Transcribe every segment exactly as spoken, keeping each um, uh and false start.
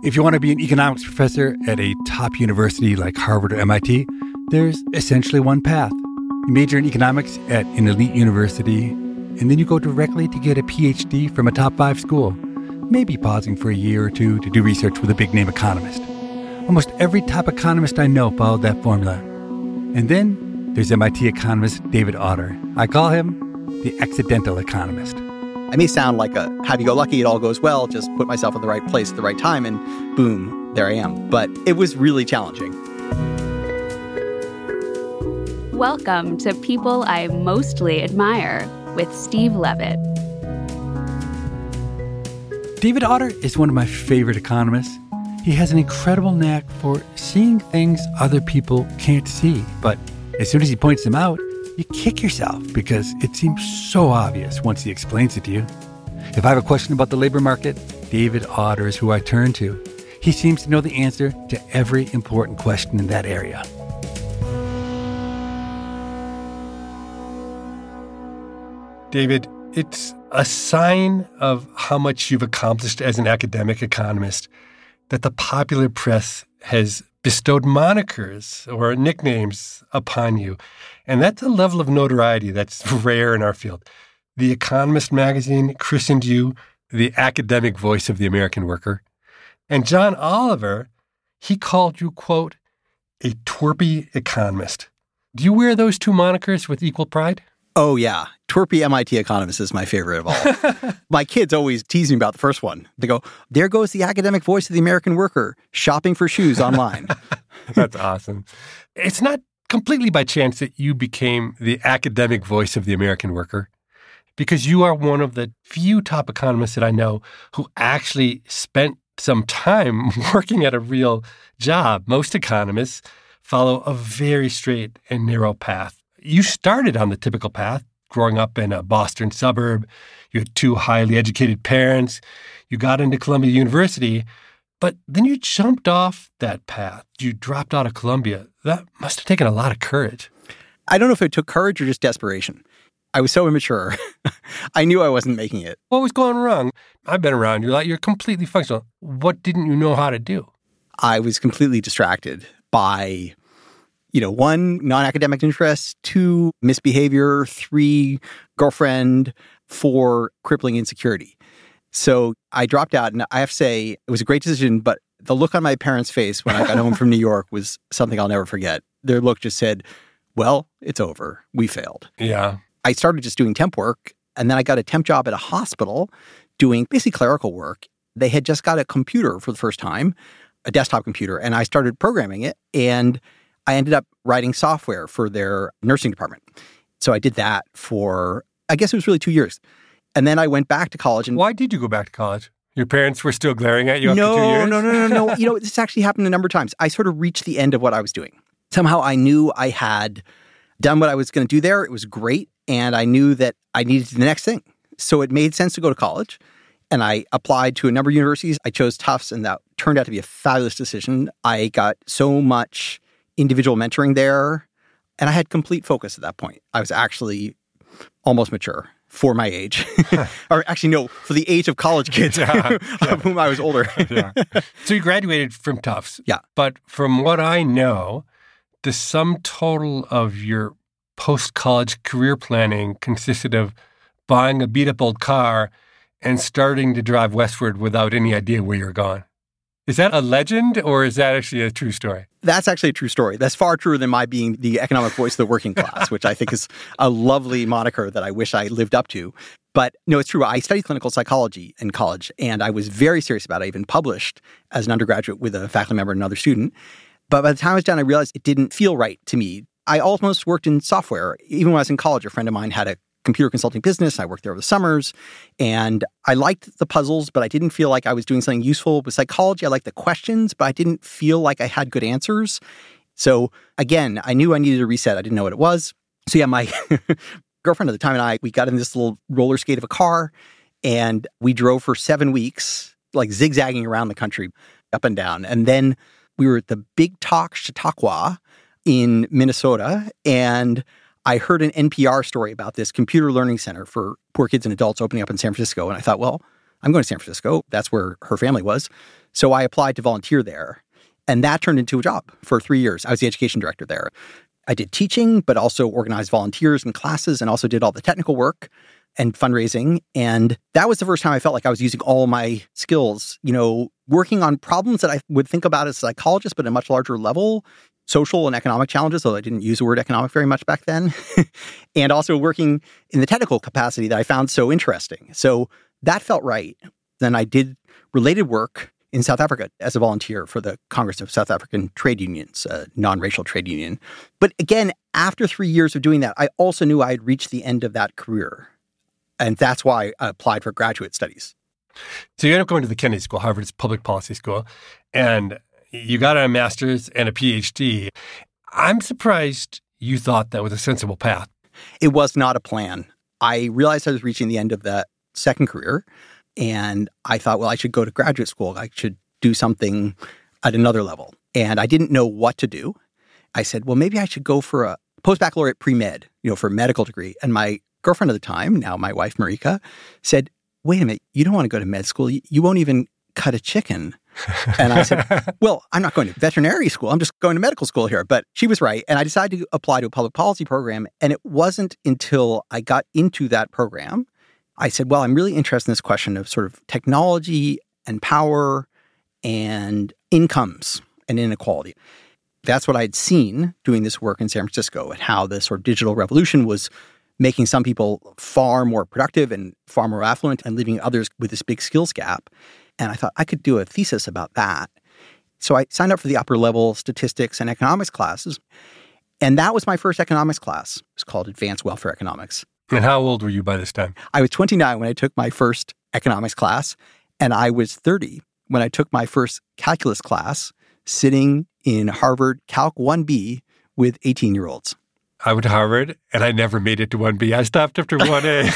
If you want to be an economics professor at a top university like Harvard or M I T, there's essentially one path. You major in economics at an elite university, and then you go directly to get a P H D from a top five school, maybe pausing for a year or two to do research with a big-name economist. Almost every top economist I know followed that formula. And then there's M I T economist David Autor. I call him the accidental economist. I may sound like a happy-go-lucky, it all goes well, just put myself in the right place at the right time, and boom, there I am. But it was really challenging. Welcome to People I Mostly Admire with Steve Levitt. David Autor is one of my favorite economists. He has an incredible knack for seeing things other people can't see. But as soon as he points them out, you kick yourself because it seems so obvious once he explains it to you. If I have a question about the labor market, David Autor is who I turn to. He seems to know the answer to every important question in that area. David, it's a sign of how much you've accomplished as an academic economist that the popular press has bestowed monikers or nicknames upon you. And that's a level of notoriety that's rare in our field. The Economist magazine christened you the academic voice of the American worker. And John Oliver, he called you, quote, a twerpy economist. Do you wear those two monikers with equal pride? Oh, yeah. Twerpy M I T economist is my favorite of all. My kids always tease me about the first one. They go, there goes the academic voice of the American worker, shopping for shoes online. That's awesome. It's not completely by chance that you became the academic voice of the American worker, because you are one of the few top economists that I know who actually spent some time working at a real job. Most economists follow a very straight and narrow path. You started on the typical path, growing up in a Boston suburb. You had two highly educated parents. You got into Columbia University, but then you jumped off that path. You dropped out of Columbia. That must have taken a lot of courage. I don't know if it took courage or just desperation. I was so immature. I knew I wasn't making it. What was going wrong? I've been around you. Like, you're completely functional. What didn't you know how to do? I was completely distracted by, you know, one, non-academic interests, two, misbehavior, three, girlfriend, four, crippling insecurity. So I dropped out, and I have to say it was a great decision, but the look on my parents' face when I got home from New York was something I'll never forget. Their look just said, well, it's over. We failed. Yeah. I started just doing temp work, and then I got a temp job at a hospital doing basically clerical work. They had just got a computer for the first time, a desktop computer, and I started programming it, and I ended up writing software for their nursing department. So I did that for, I guess it was really two years. And then I went back to college. And why did you go back to college? Your parents were still glaring at you after no, two years? No, no, no, no, no. You know, this actually happened a number of times. I sort of reached the end of what I was doing. Somehow I knew I had done what I was going to do there. It was great. And I knew that I needed the next thing. So it made sense to go to college. And I applied to a number of universities. I chose Tufts, and that turned out to be a fabulous decision. I got so much individual mentoring there, and I had complete focus at that point. I was actually almost mature for my age. Or actually, no, for the age of college kids, yeah, yeah. of whom I was older. Yeah. So you graduated from Tufts. Yeah. But from what I know, the sum total of your post-college career planning consisted of buying a beat-up old car and starting to drive westward without any idea where you're going. Is that a legend, or is that actually a true story? That's actually a true story. That's far truer than my being the economic voice of the working class, which I think is a lovely moniker that I wish I lived up to. But no, it's true. I studied clinical psychology in college, and I was very serious about it. I even published as an undergraduate with a faculty member and another student. But by the time I was done, I realized it didn't feel right to me. I almost worked in software. Even when I was in college, a friend of mine had a computer consulting business. I worked there over the summers, and I liked the puzzles, but I didn't feel like I was doing something useful. With psychology, I liked the questions, but I didn't feel like I had good answers. So again, I knew I needed a reset. I didn't know what it was. So yeah, my girlfriend at the time and I, we got in this little roller skate of a car, and we drove for seven weeks, like zigzagging around the country, up and down. And then we were at the Big Talk Chautauqua in Minnesota, and I heard an N P R story about this computer learning center for poor kids and adults opening up in San Francisco. And I thought, well, I'm going to San Francisco. That's where her family was. So I applied to volunteer there. And that turned into a job for three years. I was the education director there. I did teaching, but also organized volunteers and classes and also did all the technical work and fundraising. And that was the first time I felt like I was using all my skills, you know, working on problems that I would think about as a psychologist, but at a much larger level, social and economic challenges, though I didn't use the word economic very much back then, and also working in the technical capacity that I found so interesting. So that felt right. Then I did related work in South Africa as a volunteer for the Congress of South African Trade Unions, a non-racial trade union. But again, after three years of doing that, I also knew I had reached the end of that career. And that's why I applied for graduate studies. So you ended up going to the Kennedy School, Harvard's public policy school, and you got a master's and a P H D. I'm surprised you thought that was a sensible path. It was not a plan. I realized I was reaching the end of that second career, and I thought, well, I should go to graduate school. I should do something at another level. And I didn't know what to do. I said, well, maybe I should go for a post-baccalaureate pre-med, you know, for a medical degree. And my girlfriend at the time, now my wife, Marika, said, wait a minute, you don't want to go to med school. You won't even cut a chicken. And I said, well, I'm not going to veterinary school. I'm just going to medical school here. But she was right. And I decided to apply to a public policy program. And it wasn't until I got into that program, I said, well, I'm really interested in this question of sort of technology and power and incomes and inequality. That's what I'd seen doing this work in San Francisco and how the sort of digital revolution was making some people far more productive and far more affluent and leaving others with this big skills gap. And I thought I could do a thesis about that. So I signed up for the upper level statistics and economics classes. And that was my first economics class. It was called Advanced Welfare Economics. And how old were you by this time? I was twenty-nine when I took my first economics class. And I was thirty when I took my first calculus class, sitting in Harvard Calc one B with eighteen-year-olds. I went to Harvard, and I never made it to one B. I stopped after one A.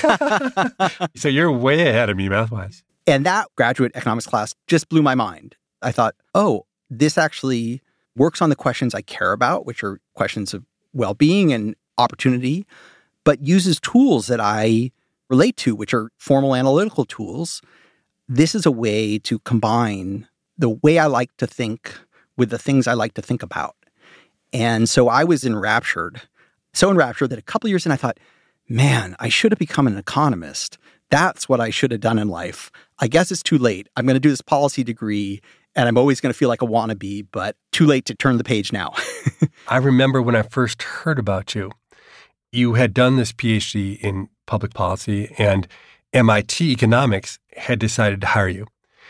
So you're way ahead of me math-wise. And that graduate economics class just blew my mind. I thought, oh, this actually works on the questions I care about, which are questions of well-being and opportunity, but uses tools that I relate to, which are formal analytical tools. This is a way to combine the way I like to think with the things I like to think about. And so I was enraptured. So enraptured that a couple years in, I thought, man, I should have become an economist. That's what I should have done in life. I guess it's too late. I'm going to do this policy degree, and I'm always going to feel like a wannabe, but too late to turn the page now. I remember when I first heard about you, you had done this P H D in public policy, and M I T Economics had decided to hire you.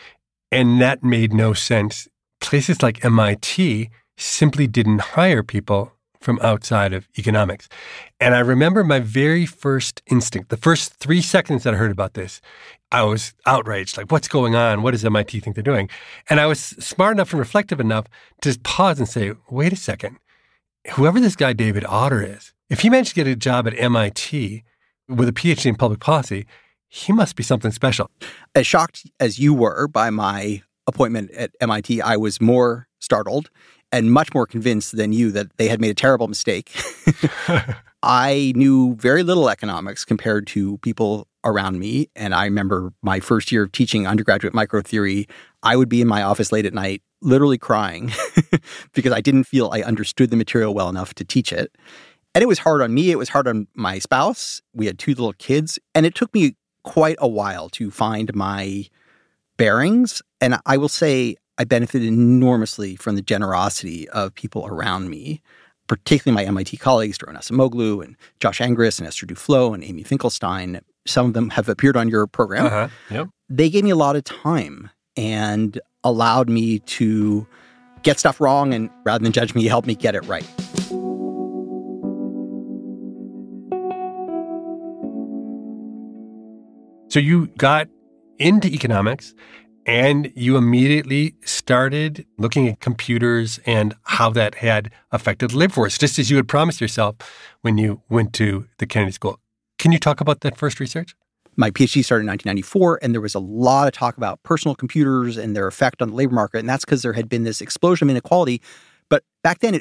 And that made no sense. Places like M I T simply didn't hire people from outside of economics. And I remember my very first instinct, the first three seconds that I heard about this, I was outraged. Like, what's going on? What does M I T think they're doing? And I was smart enough and reflective enough to just pause and say, wait a second. Whoever this guy David Autor is, if he managed to get a job at M I T with a P H D in public policy, he must be something special. As shocked as you were by my appointment at M I T, I was more startled and much more convinced than you that they had made a terrible mistake. I knew very little economics compared to people around me. And I remember my first year of teaching undergraduate microtheory, I would be in my office late at night, literally crying because I didn't feel I understood the material well enough to teach it. And it was hard on me. It was hard on my spouse. We had two little kids. And it took me quite a while to find my bearings. And I will say I benefited enormously from the generosity of people around me, particularly my M I T colleagues, Doron Acemoglu and Josh Angris and Esther Duflo and Amy Finkelstein. Some of them have appeared on your program. Uh-huh. Yep. They gave me a lot of time and allowed me to get stuff wrong, and rather than judge me, helped me get it right. So you got into economics and you immediately started looking at computers and how that had affected the labor force, just as you had promised yourself when you went to the Kennedy School. Can you talk about that first research? My P H D started in nineteen ninety-four, and there was a lot of talk about personal computers and their effect on the labor market, and that's because there had been this explosion of inequality. But back then, it took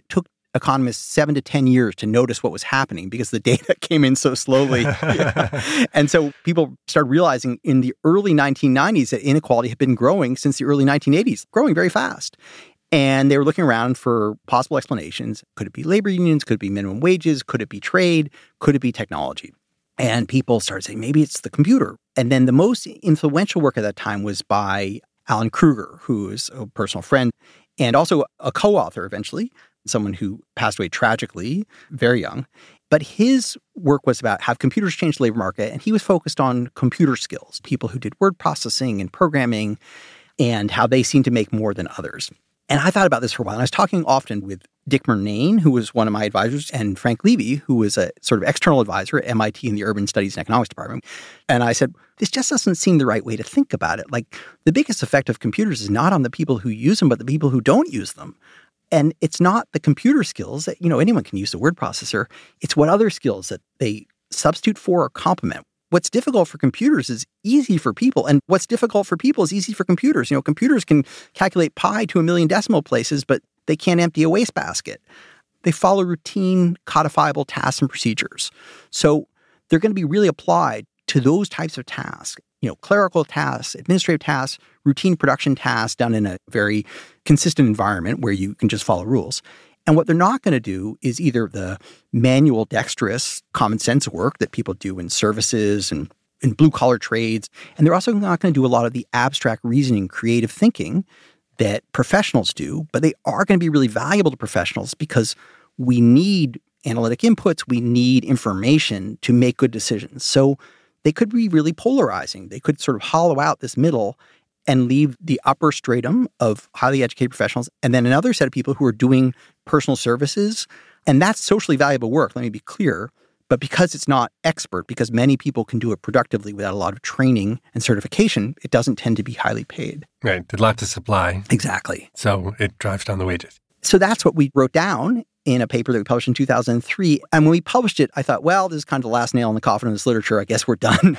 economists seven to ten years to notice what was happening because the data came in so slowly. Yeah. And so people started realizing in the early nineteen nineties that inequality had been growing since the early nineteen eighties, growing very fast. And they were looking around for possible explanations. Could it be labor unions? Could it be minimum wages? Could it be trade? Could it be technology? And people started saying, maybe it's the computer. And then the most influential work at that time was by Alan Kruger, who is a personal friend and also a co-author eventually, someone who passed away tragically, very young. But his work was about how computers changed the labor market, and he was focused on computer skills, people who did word processing and programming, and how they seemed to make more than others. And I thought about this for a while, and I was talking often with Dick Murnane, who was one of my advisors, and Frank Levy, who was a sort of external advisor at M I T in the Urban Studies and Economics Department. And I said, this just doesn't seem the right way to think about it. Like, the biggest effect of computers is not on the people who use them, but the people who don't use them. And it's not the computer skills that, you know, anyone can use the word processor. It's what other skills that they substitute for or complement. What's difficult for computers is easy for people. And what's difficult for people is easy for computers. You know, computers can calculate pi to a million decimal places, but they can't empty a wastebasket. They follow routine, codifiable tasks and procedures. So they're going to be really applied to those types of tasks. You know, clerical tasks, administrative tasks, routine production tasks done in a very consistent environment where you can just follow rules. And what they're not going to do is either the manual, dexterous, common sense work that people do in services and in blue-collar trades. And they're also not going to do a lot of the abstract reasoning, creative thinking that professionals do. But they are going to be really valuable to professionals because we need analytic inputs. We need information to make good decisions. So they could be really polarizing. They could sort of hollow out this middle and leave the upper stratum of highly educated professionals and then another set of people who are doing personal services. And that's socially valuable work, let me be clear. But because it's not expert, because many people can do it productively without a lot of training and certification, it doesn't tend to be highly paid. Right. There's lots of supply. Exactly. So it drives down the wages. So that's what we wrote down in a paper that we published in two thousand three. And when we published it, I thought, well, this is kind of the last nail in the coffin of this literature. I guess we're done.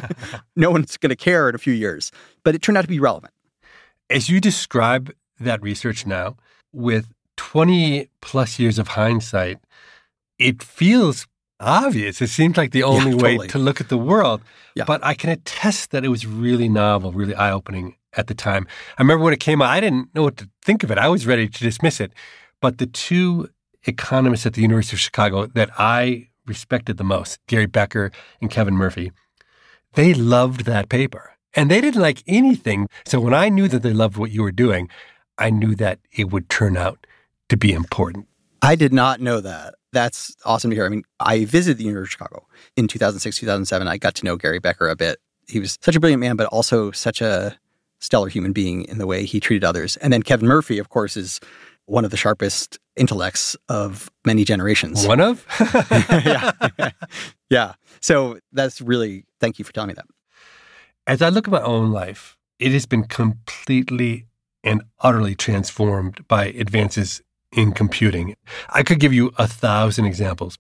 No one's going to care in a few years. But it turned out to be relevant. As you describe that research now, with twenty plus years of hindsight, it feels obvious. It seems like the only yeah, way totally. to look at the world. Yeah. But I can attest that it was really novel, really eye-opening at the time. I remember when it came out, I didn't know what to think of it. I was ready to dismiss it. But the two economists at the University of Chicago that I respected the most, Gary Becker and Kevin Murphy, they loved that paper. And they didn't like anything. So when I knew that they loved what you were doing, I knew that it would turn out to be important. I did not know that. That's awesome to hear. I mean, I visited the University of Chicago in two thousand six, two thousand seven. I got to know Gary Becker a bit. He was such a brilliant man, but also such a stellar human being in the way he treated others. And then Kevin Murphy, of course, is one of the sharpest intellects of many generations. One of? yeah. Yeah. So that's really, thank you for telling me that. As I look at my own life, it has been completely and utterly transformed by advances in computing. I could give you a thousand examples.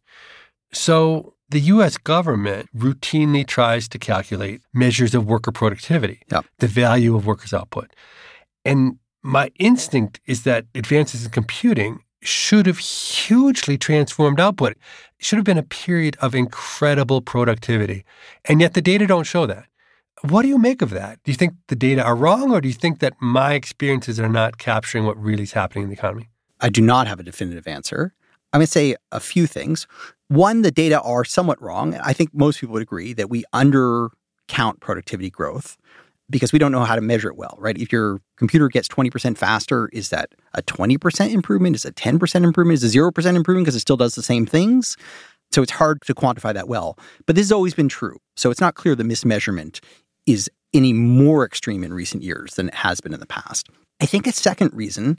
So the U S government routinely tries to calculate measures of worker productivity, yep. the value of workers' output. And my instinct is that advances in computing should have hugely transformed output. It should have been a period of incredible productivity. And yet the data don't show that. What do you make of that? Do you think the data are wrong, or do you think that my experiences are not capturing what really is happening in the economy? I do not have a definitive answer. I'm going to say a few things. One, the data are somewhat wrong. I think most people would agree that we undercount productivity growth because we don't know how to measure it well, right? If your computer gets twenty percent faster, is that a twenty percent improvement? Is it a ten percent improvement? Is it a zero percent improvement because it still does the same things? So it's hard to quantify that well. But this has always been true. So it's not clear the mismeasurement is any more extreme in recent years than it has been in the past. I think a second reason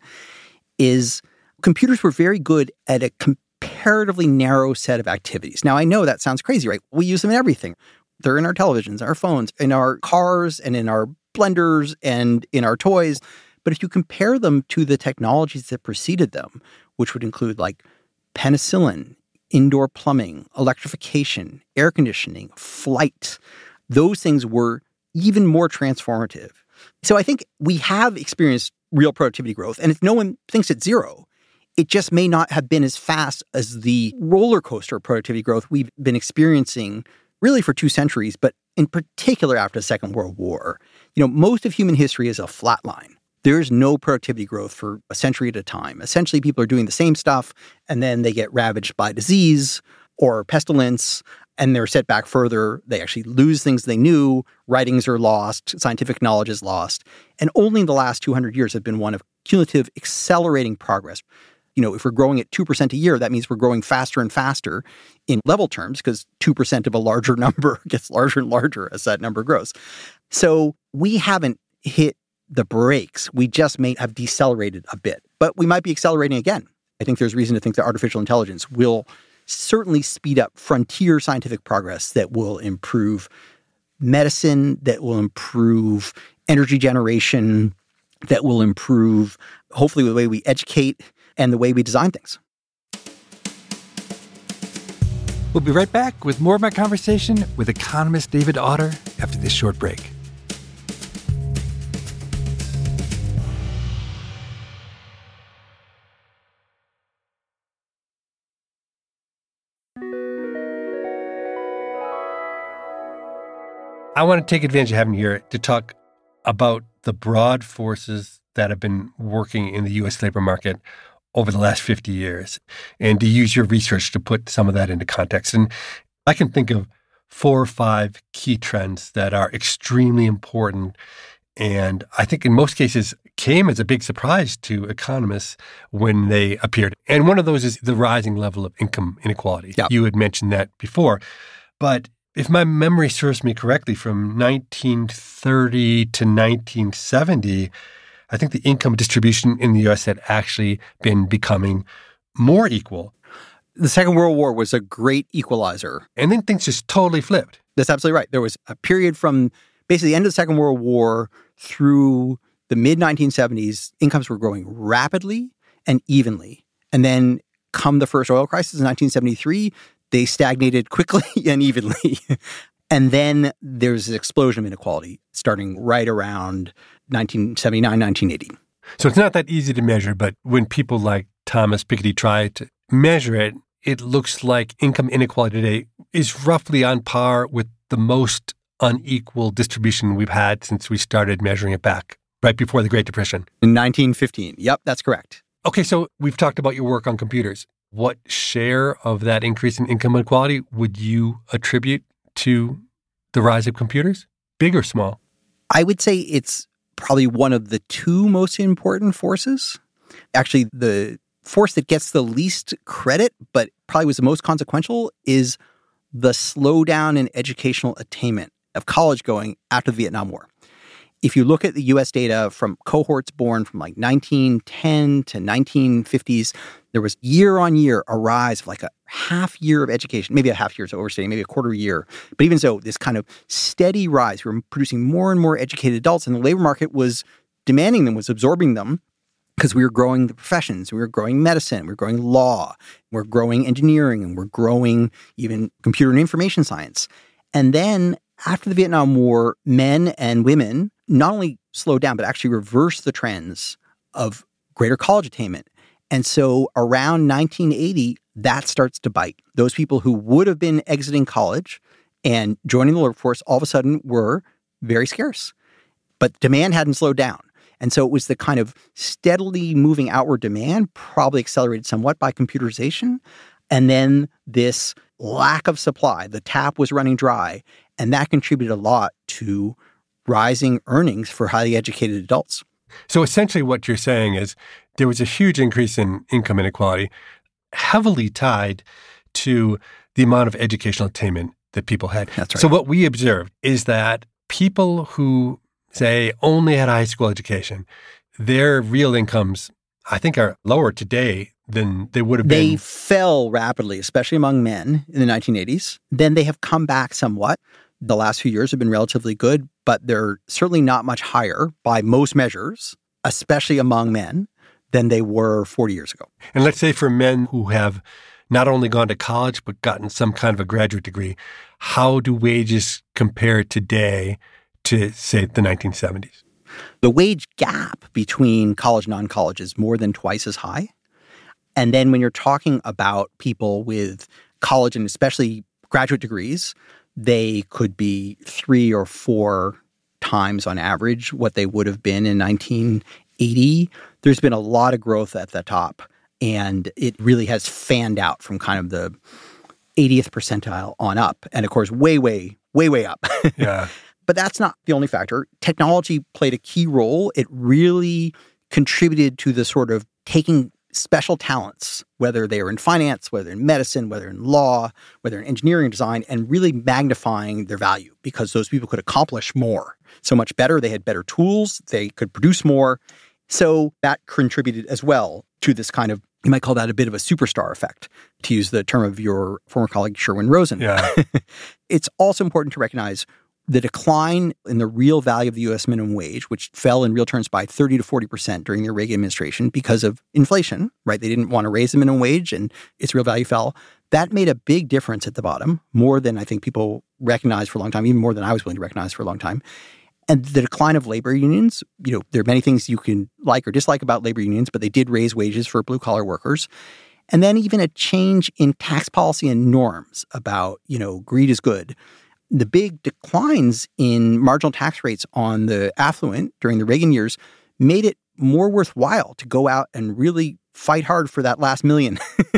is computers were very good at a comparatively narrow set of activities. Now, I know that sounds crazy, right? We use them in everything. They're in our televisions, our phones, in our cars, and in our blenders, and in our toys. But if you compare them to the technologies that preceded them, which would include like penicillin, indoor plumbing, electrification, air conditioning, flight, those things were even more transformative. So I think we have experienced real productivity growth, and if no one thinks it's zero. it just may not have been as fast as the roller coaster of productivity growth we've been experiencing really for two centuries, but in particular after the Second World War. You know, most of human history is a flat line. There's no productivity growth for a century at a time. Essentially, people are doing the same stuff, and then they get ravaged by disease or pestilence, and they're set back further. They actually lose things they knew. Writings are lost. Scientific knowledge is lost. And only in the last two hundred years have been one of cumulative accelerating progress. You know, if we're growing at two percent a year, that means we're growing faster and faster in level terms because two percent of a larger number gets larger and larger as that number grows. So we haven't hit the brakes. We just may have decelerated a bit, but we might be accelerating again. I think there's reason to think that artificial intelligence will certainly speed up frontier scientific progress that will improve medicine, that will improve energy generation, that will improve, hopefully, the way we educate and the way we design things. We'll be right back with more of my conversation with economist David Autor after this short break. I want to take advantage of having you here to talk about the broad forces that have been working in the U S labor market over the last fifty years, and to use your research to put some of that into context. And I can think of four or five key trends that are extremely important, and I think in most cases came as a big surprise to economists when they appeared. And one of those is the rising level of income inequality. Yep. You had mentioned that before. But if my memory serves me correctly, from nineteen thirty to nineteen seventy, I think the income distribution in the U S had actually been becoming more equal. The Second World War was a great equalizer. And then things just totally flipped. That's absolutely right. There was a period from basically the end of the Second World War through the mid nineteen seventies, incomes were growing rapidly and evenly. And then come the first oil crisis in nineteen seventy-three, they stagnated quickly and evenly. And then there's an explosion of inequality starting right around nineteen seventy-nine, nineteen eighty. So it's not that easy to measure, but when people like Thomas Piketty try to measure it, it looks like income inequality today is roughly on par with the most unequal distribution we've had since we started measuring it back, right before the Great Depression. In nineteen fifteen. Yep, that's correct. Okay, so we've talked about your work on computers. What share of that increase in income inequality would you attribute to the rise of computers? Big or small? I would say it's probably one of the two most important forces. Actually, the force that gets the least credit, but probably was the most consequential, is the slowdown in educational attainment of college going after the Vietnam War. If you look at the U S data from cohorts born from like nineteen ten to nineteen fifties, there was year on year a rise of like a half year of education, maybe a half year is overstating, maybe a quarter year. But even so, this kind of steady rise, we were producing more and more educated adults, and the labor market was demanding them, was absorbing them, because we were growing the professions, we were growing medicine, we were growing law, we we're growing engineering, and we're growing even computer and information science. And then after the Vietnam War, men and women not only slowed down, but actually reversed the trends of greater college attainment. And so around nineteen eighty, that starts to bite. Those people who would have been exiting college and joining the workforce all of a sudden were very scarce. But demand hadn't slowed down. And so it was the kind of steadily moving outward demand, probably accelerated somewhat by computerization. And then this lack of supply, the tap was running dry. And that contributed a lot to rising earnings for highly educated adults. So essentially what you're saying is there was a huge increase in income inequality, heavily tied to the amount of educational attainment that people had. That's right. So what we observed is that people who, say, only had a high school education, their real incomes, I think, are lower today than they would have been. They fell rapidly, especially among men in the nineteen eighties. Then they have come back somewhat. The last few years have been relatively good, but they're certainly not much higher by most measures, especially among men, than they were forty years ago. And let's say for men who have not only gone to college, but gotten some kind of a graduate degree, how do wages compare today to, say, the nineteen seventies? The wage gap between college and non-college is more than twice as high. And then when you're talking about people with college and especially graduate degrees, they could be three or four times on average what they would have been in nineteen eighty. There's been a lot of growth at the top, and it really has fanned out from kind of the eightieth percentile on up. And of course, way, way, way, way up. Yeah. But that's not the only factor. Technology played a key role. It really contributed to the sort of taking special talents, whether they are in finance, whether in medicine, whether in law, whether in engineering design, and really magnifying their value because those people could accomplish more. So much better. They had better tools. They could produce more. So that contributed as well to this kind of, you might call that a bit of a superstar effect, to use the term of your former colleague, Sherwin Rosen. Yeah. It's also important to recognize the decline in the real value of the U S minimum wage, which fell in real terms by thirty to forty percent during the Reagan administration because of inflation, right? They didn't want to raise the minimum wage and its real value fell. That made a big difference at the bottom, more than I think people recognized for a long time, even more than I was willing to recognize for a long time. And the decline of labor unions, you know, there are many things you can like or dislike about labor unions, but they did raise wages for blue-collar workers. And then even a change in tax policy and norms about, you know, greed is good. The big declines in marginal tax rates on the affluent during the Reagan years made it more worthwhile to go out and really fight hard for that last million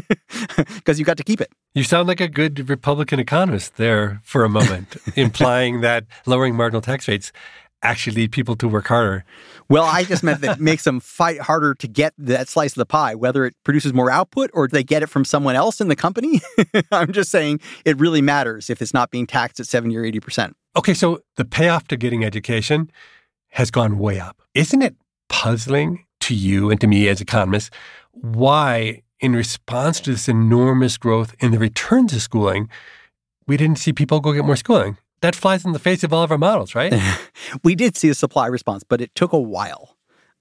because you got to keep it. You sound like a good Republican economist there for a moment, implying that lowering marginal tax rates actually lead people to work harder. Well, I just meant that it makes them fight harder to get that slice of the pie, whether it produces more output or they get it from someone else in the company. I'm just saying it really matters if it's not being taxed at seventy or eighty percent. Okay, so the payoff to getting education has gone way up. Isn't it puzzling to you and to me as economists why, in response to this enormous growth in the return to schooling, we didn't see people go get more schooling? That flies in the face of all of our models, right? We did see a supply response, but it took a while.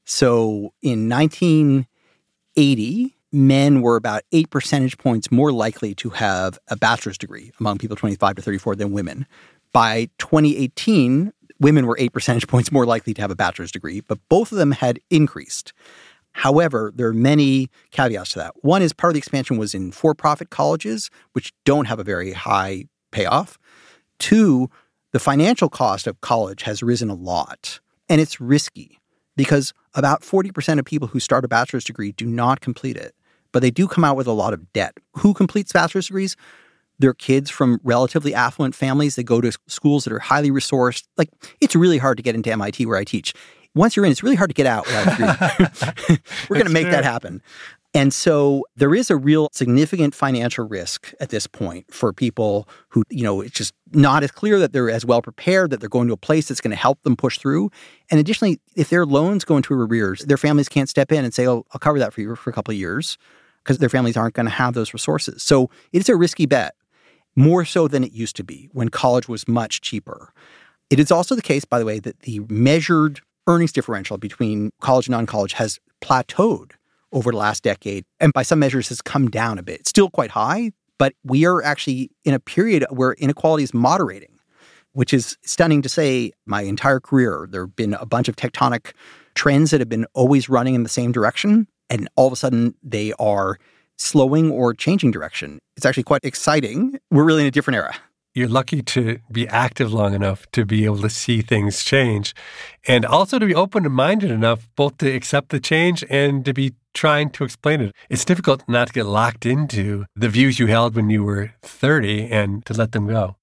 So in nineteen eighty, men were about eight percentage points more likely to have a bachelor's degree among people twenty-five to thirty-four than women. By twenty eighteen, women were eight percentage points more likely to have a bachelor's degree, but both of them had increased. However, there are many caveats to that. One is part of the expansion was in for-profit colleges, which don't have a very high payoff. Two, the financial cost of college has risen a lot, and it's risky because about forty percent of people who start a bachelor's degree do not complete it, but they do come out with a lot of debt. Who completes bachelor's degrees? They're kids from relatively affluent families. They go to schools that are highly resourced. Like, it's really hard to get into M I T where I teach. Once you're in, it's really hard to get out without a degree. We're going to make true. that happen. And so there is a real significant financial risk at this point for people who, you know, it's just not as clear that they're as well prepared, that they're going to a place that's going to help them push through. And additionally, if their loans go into arrears, their families can't step in and say, oh, I'll cover that for you for a couple of years, because their families aren't going to have those resources. So it's a risky bet, more so than it used to be when college was much cheaper. It is also the case, by the way, that the measured earnings differential between college and non-college has plateaued over the last decade, and by some measures has come down a bit. It's still quite high, but we are actually in a period where inequality is moderating, which is stunning to say. My entire career, there have been a bunch of tectonic trends that have been always running in the same direction, and all of a sudden they are slowing or changing direction. It's actually quite exciting. We're really in a different era. You're lucky to be active long enough to be able to see things change, and also to be open-minded enough both to accept the change and to be trying to explain it. It's difficult not to get locked into the views you held when you were thirty and to let them go.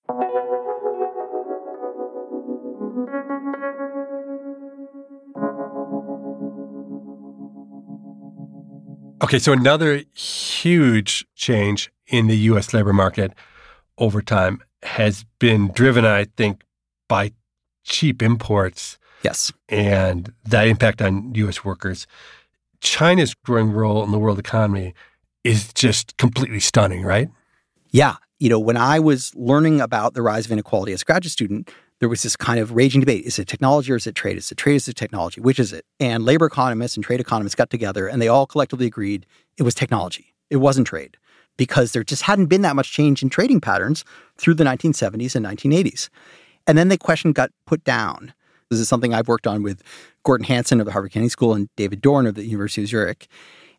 Okay, so another huge change in the U S labor market over time has been driven, I think, by cheap imports. Yes. And that impact on U S workers. China's growing role in the world economy is just completely stunning, right? Yeah. You know, when I was learning about the rise of inequality as a graduate student, there was this kind of raging debate. Is it technology or is it trade? Is it trade or is it technology? Which is it? And labor economists and trade economists got together and they all collectively agreed it was technology. It wasn't trade, because there just hadn't been that much change in trading patterns through the nineteen seventies and nineteen eighties. And then the question got put down. This is something I've worked on with Gordon Hanson of the Harvard Kennedy School and David Dorn of the University of Zurich.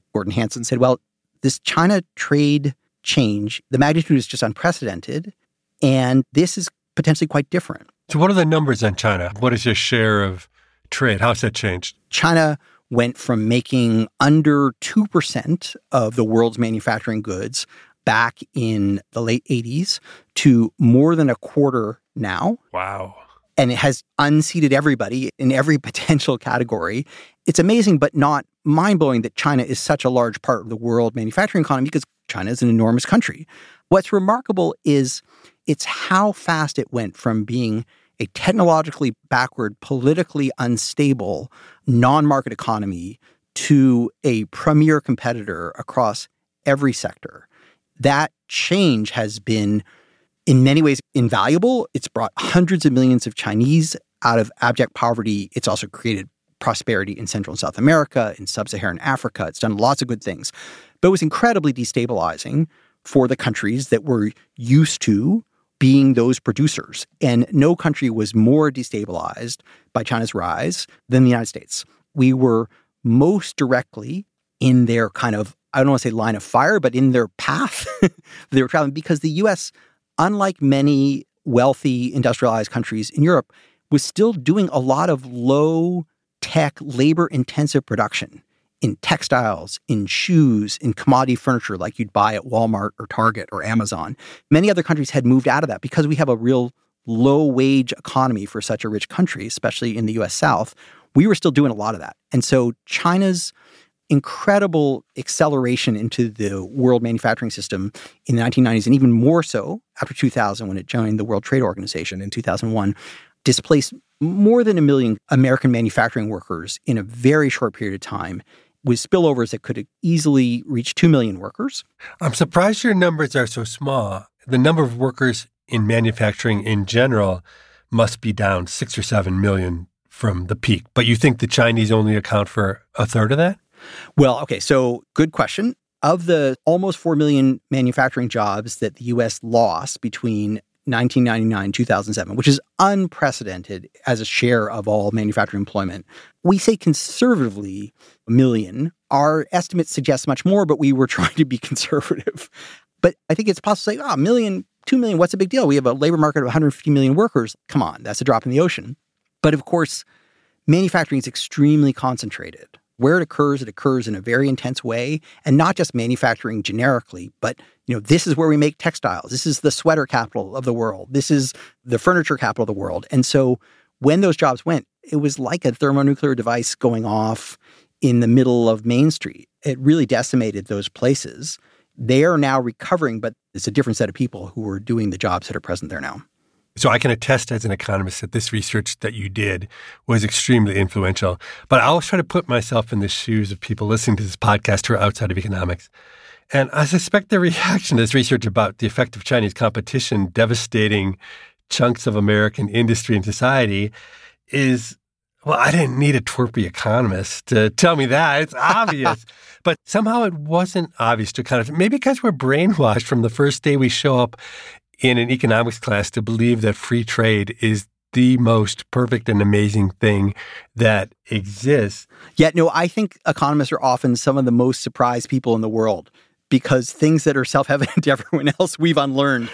Gordon Hanson said, well, this China trade change, the magnitude is just unprecedented, and this is potentially quite different. So what are the numbers on China? What is your share of trade? How's that changed? China went from making under two percent of the world's manufacturing goods back in the late eighties to more than a quarter now. Wow. And it has unseated everybody in every potential category. It's amazing, but not mind-blowing that China is such a large part of the world manufacturing economy because China is an enormous country. What's remarkable is it's how fast it went from being a technologically backward, politically unstable, non-market economy to a premier competitor across every sector. That change has been, in many ways, invaluable. It's brought hundreds of millions of Chinese out of abject poverty. It's also created prosperity in Central and South America, in Sub-Saharan Africa. It's done lots of good things. But it was incredibly destabilizing for the countries that were used to being those producers. And no country was more destabilized by China's rise than the United States. We were most directly in their kind of, I don't want to say line of fire, but in their path they were traveling, because the U S, unlike many wealthy industrialized countries in Europe, was still doing a lot of low-tech, labor-intensive production in textiles, in shoes, in commodity furniture like you'd buy at Walmart or Target or Amazon. Many other countries had moved out of that because we have a real low-wage economy for such a rich country, especially in the U S South. We were still doing a lot of that. And so China's incredible acceleration into the world manufacturing system in the nineteen nineties, and even more so after two thousand when it joined the World Trade Organization in two thousand one, displaced more than a million American manufacturing workers in a very short period of time, with spillovers that could easily reach two million workers. I'm surprised your numbers are so small. The number of workers in manufacturing in general must be down six or seven million from the peak. But you think the Chinese only account for a third of that? Well, okay, so good question. Of the almost four million manufacturing jobs that the U S lost between nineteen ninety-nine and two thousand seven, which is unprecedented as a share of all manufacturing employment, we say conservatively a million. Our estimates suggest much more, but we were trying to be conservative. But I think it's possible to say, oh, a million, two million, what's a big deal? We have a labor market of one hundred fifty million workers. Come on, that's a drop in the ocean. But of course, manufacturing is extremely concentrated. Where it occurs, it occurs in a very intense way, and not just manufacturing generically, but, you know, this is where we make textiles. This is the sweater capital of the world. This is the furniture capital of the world. And so when those jobs went, it was like a thermonuclear device going off in the middle of Main Street. It really decimated those places. They are now recovering, but it's a different set of people who are doing the jobs that are present there now. So I can attest as an economist that this research that you did was extremely influential. But I always try to put myself in the shoes of people listening to this podcast who are outside of economics. And I suspect the reaction to this research about the effect of Chinese competition devastating chunks of American industry and society is, well, I didn't need a twerpy economist to tell me that. It's obvious. But somehow it wasn't obvious to economists. Maybe because we're brainwashed from the first day we show up in an economics class to believe that free trade is the most perfect and amazing thing that exists. Yeah, no, I think economists are often some of the most surprised people in the world because things that are self-evident to everyone else, we've unlearned.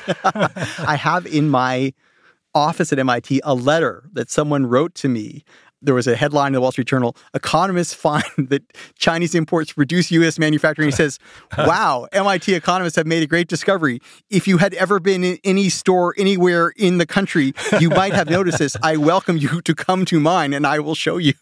I have in my office at M I T a letter that someone wrote to me. There was a headline in the Wall Street Journal, economists find that Chinese imports reduce U S manufacturing. He says, wow, M I T economists have made a great discovery. If you had ever been in any store anywhere in the country, you might have noticed this. I welcome you to come to mine and I will show you.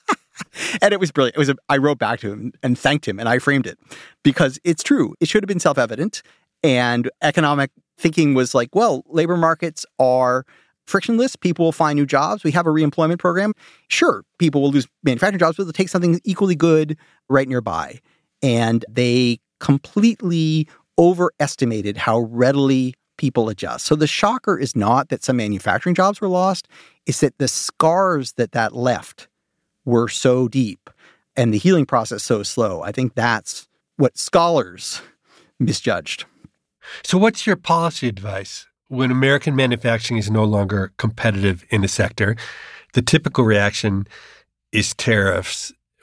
And it was brilliant. It was a, I wrote back to him and thanked him and I framed it because it's true. It should have been self-evident. And economic thinking was like, well, labor markets are frictionless. People will find new jobs. We have a reemployment program. Sure, people will lose manufacturing jobs, but they'll take something equally good right nearby. And they completely overestimated how readily people adjust. So the shocker is not that some manufacturing jobs were lost. It's that the scars that that left were so deep and the healing process so slow. I think that's what scholars misjudged. So what's your policy advice? When American manufacturing is no longer competitive in a sector, the typical reaction is tariffs.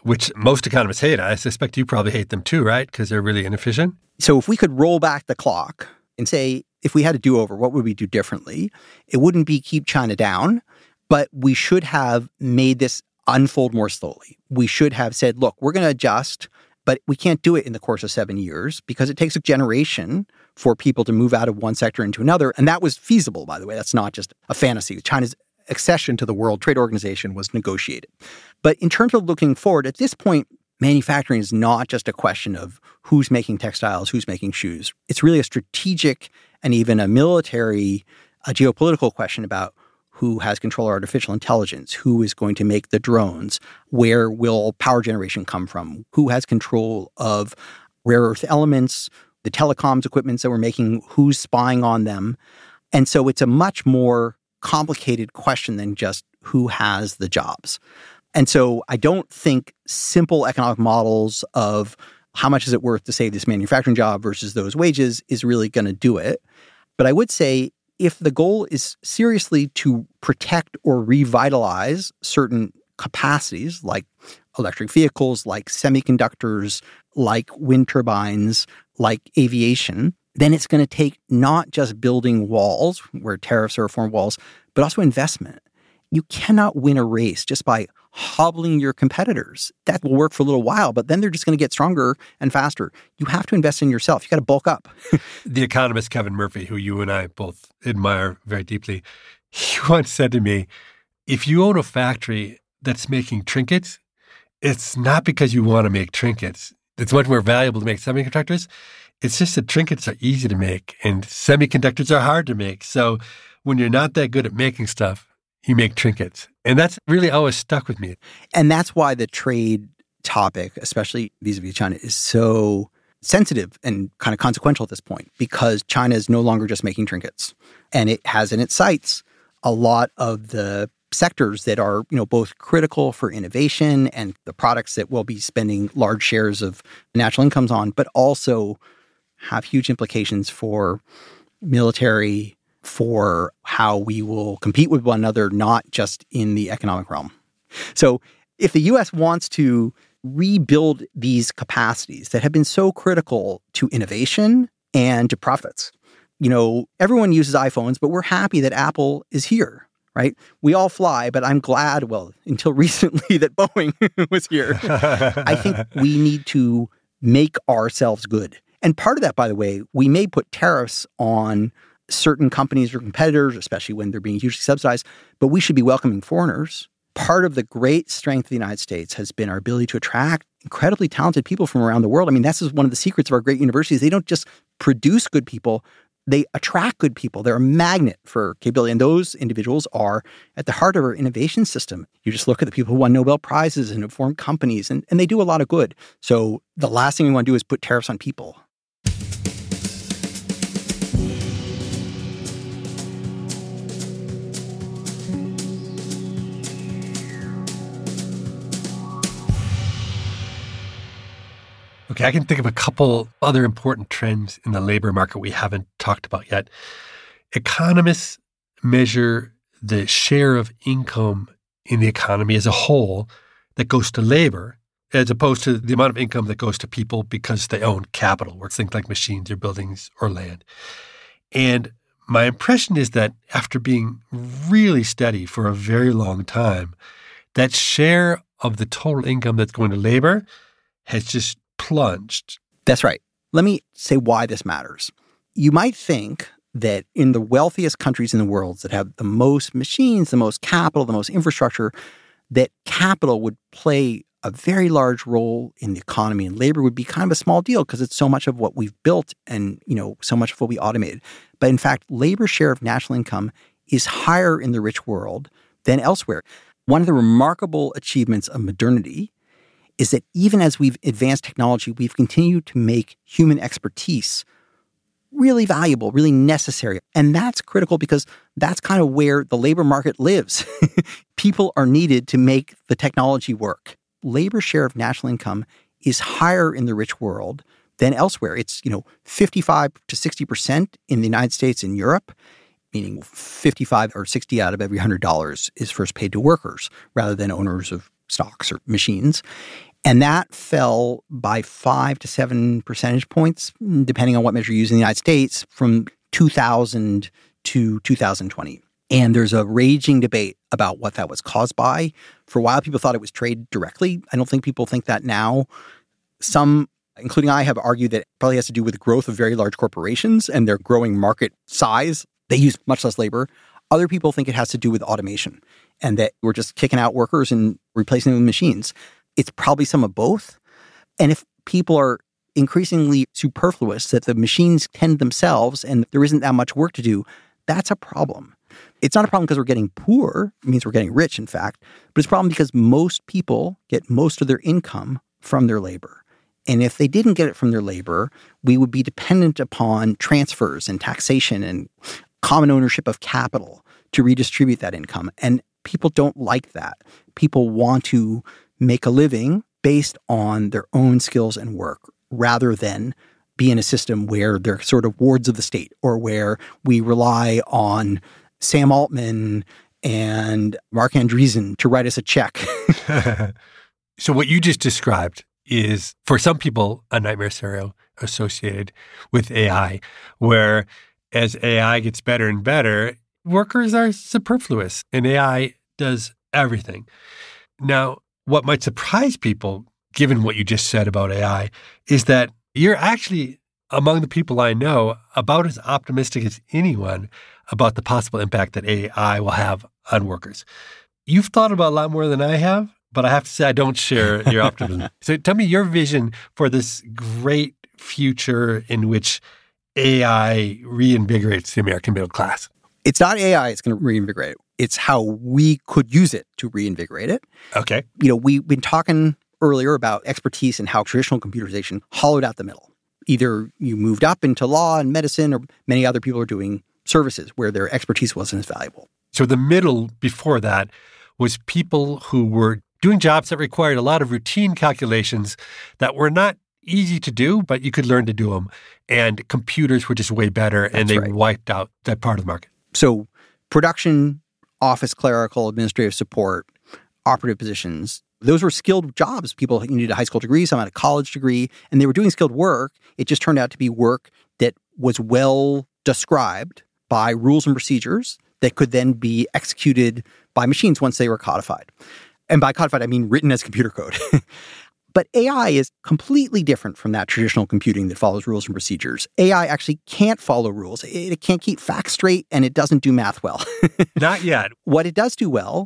which most economists hate. I suspect you probably hate them too, right? Because they're really inefficient. So if we could roll back the clock and say, if we had a do-over, what would we do differently? It wouldn't be keep China down, but we should have made this unfold more slowly. We should have said, look, we're going to adjust, but we can't do it in the course of seven years because it takes a generation for people to move out of one sector into another. And that was feasible, by the way. That's not just a fantasy. China's accession to the World Trade Organization was negotiated. But in terms of looking forward, at this point, manufacturing is not just a question of who's making textiles, who's making shoes. It's really a strategic and even a military, a geopolitical question about who has control of artificial intelligence, who is going to make the drones, where will power generation come from, who has control of rare earth elements, the telecoms equipments that we're making, who's spying on them. And so it's a much more complicated question than just who has the jobs. And so I don't think simple economic models of how much is it worth to save this manufacturing job versus those wages is really going to do it. But I would say if the goal is seriously to protect or revitalize certain capacities like electric vehicles, like semiconductors, like wind turbines, like aviation, then it's going to take not just building walls where tariffs are a form of walls, but also investment. You cannot win a race just by hobbling your competitors. That will work for a little while, but then they're just going to get stronger and faster. You have to invest in yourself. You got to bulk up. The economist Kevin Murphy, who you and I both admire very deeply, he once said to me, if you own a factory that's making trinkets, it's not because you want to make trinkets. It's much more valuable to make semiconductors. It's just that trinkets are easy to make and semiconductors are hard to make. So when you're not that good at making stuff, you make trinkets. And that's really always stuck with me. And that's why the trade topic, especially vis-a-vis China, is so sensitive and kind of consequential at this point because China is no longer just making trinkets. And it has in its sights a lot of the sectors that are, you know, both critical for innovation and the products that we'll be spending large shares of national incomes on, but also have huge implications for military, for how we will compete with one another, not just in the economic realm. So if the U S wants to rebuild these capacities that have been so critical to innovation and to profits, you know, everyone uses iPhones, but we're happy that Apple is here, right? We all fly, but I'm glad, well, until recently that Boeing was here. I think we need to make ourselves good. And part of that, by the way, we may put tariffs on certain companies or competitors, especially when they're being hugely subsidized, but we should be welcoming foreigners. Part of the great strength of the United States has been our ability to attract incredibly talented people from around the world. I mean, this is one of the secrets of our great universities. They don't just produce good people, they attract good people. They're a magnet for capability. And those individuals are at the heart of our innovation system. You just look at the people who won Nobel Prizes and have formed companies, and, and they do a lot of good. So the last thing we want to do is put tariffs on people. Okay, I can think of a couple other important trends in the labor market we haven't talked about yet. Economists measure the share of income in the economy as a whole that goes to labor, as opposed to the amount of income that goes to people because they own capital, or things like machines or buildings or land. And my impression is that after being really steady for a very long time, that share of the total income that's going to labor has just plunged. That's right. Let me say why this matters. You might think that in the wealthiest countries in the world that have the most machines, the most capital, the most infrastructure, that capital would play a very large role in the economy, and labor would be kind of a small deal because it's so much of what we've built and, you know, so much of what we automated. But in fact, labor share of national income is higher in the rich world than elsewhere. One of the remarkable achievements of modernity is that even as we've advanced technology, we've continued to make human expertise really valuable, really necessary. And that's critical because that's kind of where the labor market lives. People are needed to make the technology work. Labor share of national income is higher in the rich world than elsewhere. It's, you know, fifty-five to sixty percent in the United States and Europe, meaning fifty-five or sixty out of every one hundred dollars is first paid to workers rather than owners of stocks or machines. And that fell by five to seven percentage points, depending on what measure you use in the United States, from two thousand to two thousand twenty. And there's a raging debate about what that was caused by. For a while, people thought it was trade directly. I don't think people think that now. Some, including I, have argued that it probably has to do with the growth of very large corporations and their growing market size. They use much less labor. Other people think it has to do with automation and that we're just kicking out workers and replacing them with machines. It's probably some of both. And if people are increasingly superfluous, that the machines tend themselves and there isn't that much work to do, that's a problem. It's not a problem because we're getting poor. It means we're getting rich, in fact. But it's a problem because most people get most of their income from their labor. And if they didn't get it from their labor, we would be dependent upon transfers and taxation and common ownership of capital to redistribute that income. And people don't like that. People want to make a living based on their own skills and work rather than be in a system where they're sort of wards of the state or where we rely on Sam Altman and Mark Andreessen to write us a check. So what you just described is, for some people, a nightmare scenario associated with A I, where as A I gets better and better, workers are superfluous and A I does everything. Now, what might surprise people, given what you just said about A I, is that you're actually, among the people I know, about as optimistic as anyone about the possible impact that A I will have on workers. You've thought about a lot more than I have, but I have to say I don't share your optimism. So tell me your vision for this great future in which A I reinvigorates the American middle class. It's not A I that's going to reinvigorate it. It's how we could use it to reinvigorate it. Okay. You know, we've been talking earlier about expertise and how traditional computerization hollowed out the middle. Either you moved up into law and medicine, or many other people are doing services where their expertise wasn't as valuable. So the middle before that was people who were doing jobs that required a lot of routine calculations that were not easy to do, but you could learn to do them. And computers were just way better, and That's they right. wiped out that part of the market. So production, office clerical, administrative support, operative positions, those were skilled jobs. People needed a high school degree, some had a college degree, and they were doing skilled work. It just turned out to be work that was well described by rules and procedures that could then be executed by machines once they were codified. And by codified, I mean written as computer code. But A I is completely different from that traditional computing that follows rules and procedures. A I actually can't follow rules. It, it can't keep facts straight, and it doesn't do math well. Not yet. What it does do well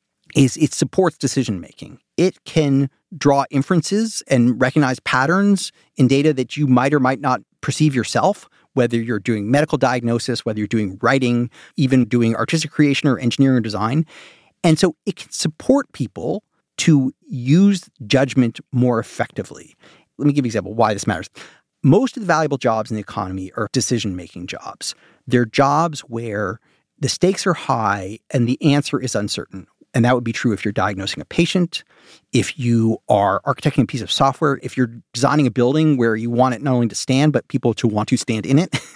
is it supports decision-making. It can draw inferences and recognize patterns in data that you might or might not perceive yourself, whether you're doing medical diagnosis, whether you're doing writing, even doing artistic creation or engineering or design. And so it can support people to use judgment more effectively. Let me give you an example why this matters. Most of the valuable jobs in the economy are decision-making jobs. They're jobs where the stakes are high and the answer is uncertain. And that would be true if you're diagnosing a patient, if you are architecting a piece of software, if you're designing a building where you want it not only to stand, but people to want to stand in it.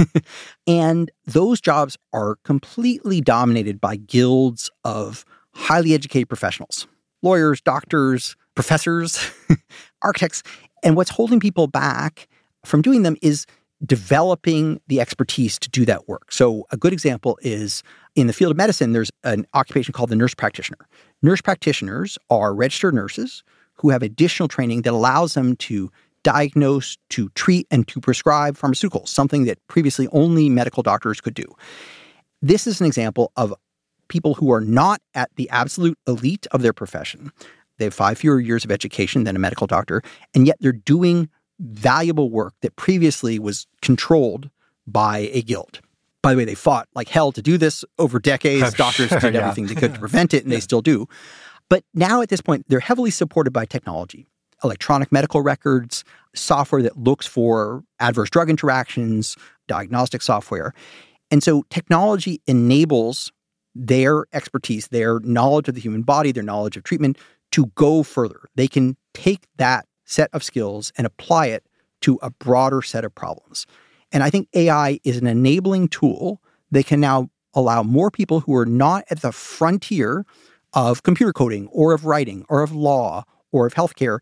And those jobs are completely dominated by guilds of highly educated professionals. Lawyers, doctors, professors, architects. And what's holding people back from doing them is developing the expertise to do that work. So a good example is in the field of medicine, there's an occupation called the nurse practitioner. Nurse practitioners are registered nurses who have additional training that allows them to diagnose, to treat, and to prescribe pharmaceuticals, something that previously only medical doctors could do. This is an example of people who are not at the absolute elite of their profession. They have five fewer years of education than a medical doctor, and yet they're doing valuable work that previously was controlled by a guild. By the way, they fought like hell to do this over decades. Doctors did yeah. everything they could to prevent it, and they still do. But now at this point, they're heavily supported by technology. Electronic medical records, software that looks for adverse drug interactions, diagnostic software. And so technology enables their expertise, their knowledge of the human body, their knowledge of treatment to go further. They can take that set of skills and apply it to a broader set of problems. And I think A I is an enabling tool that can now allow more people who are not at the frontier of computer coding or of writing or of law or of healthcare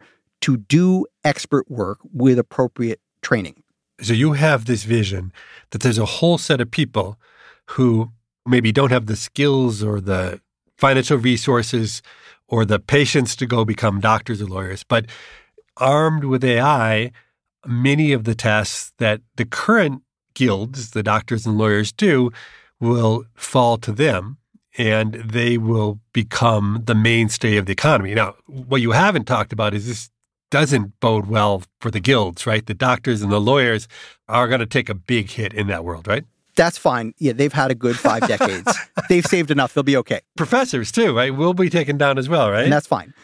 to do expert work with appropriate training. So you have this vision that there's a whole set of people who maybe don't have the skills or the financial resources or the patience to go become doctors or lawyers, but armed with A I, many of the tasks that the current guilds, the doctors and lawyers do, will fall to them, and they will become the mainstay of the economy. Now, what you haven't talked about is this doesn't bode well for the guilds, right? The doctors and the lawyers are going to take a big hit in that world, right? That's fine. Yeah, they've had a good five decades. They've saved enough. They'll be okay. Professors, too, right? Will be taken down as well, right? And that's fine.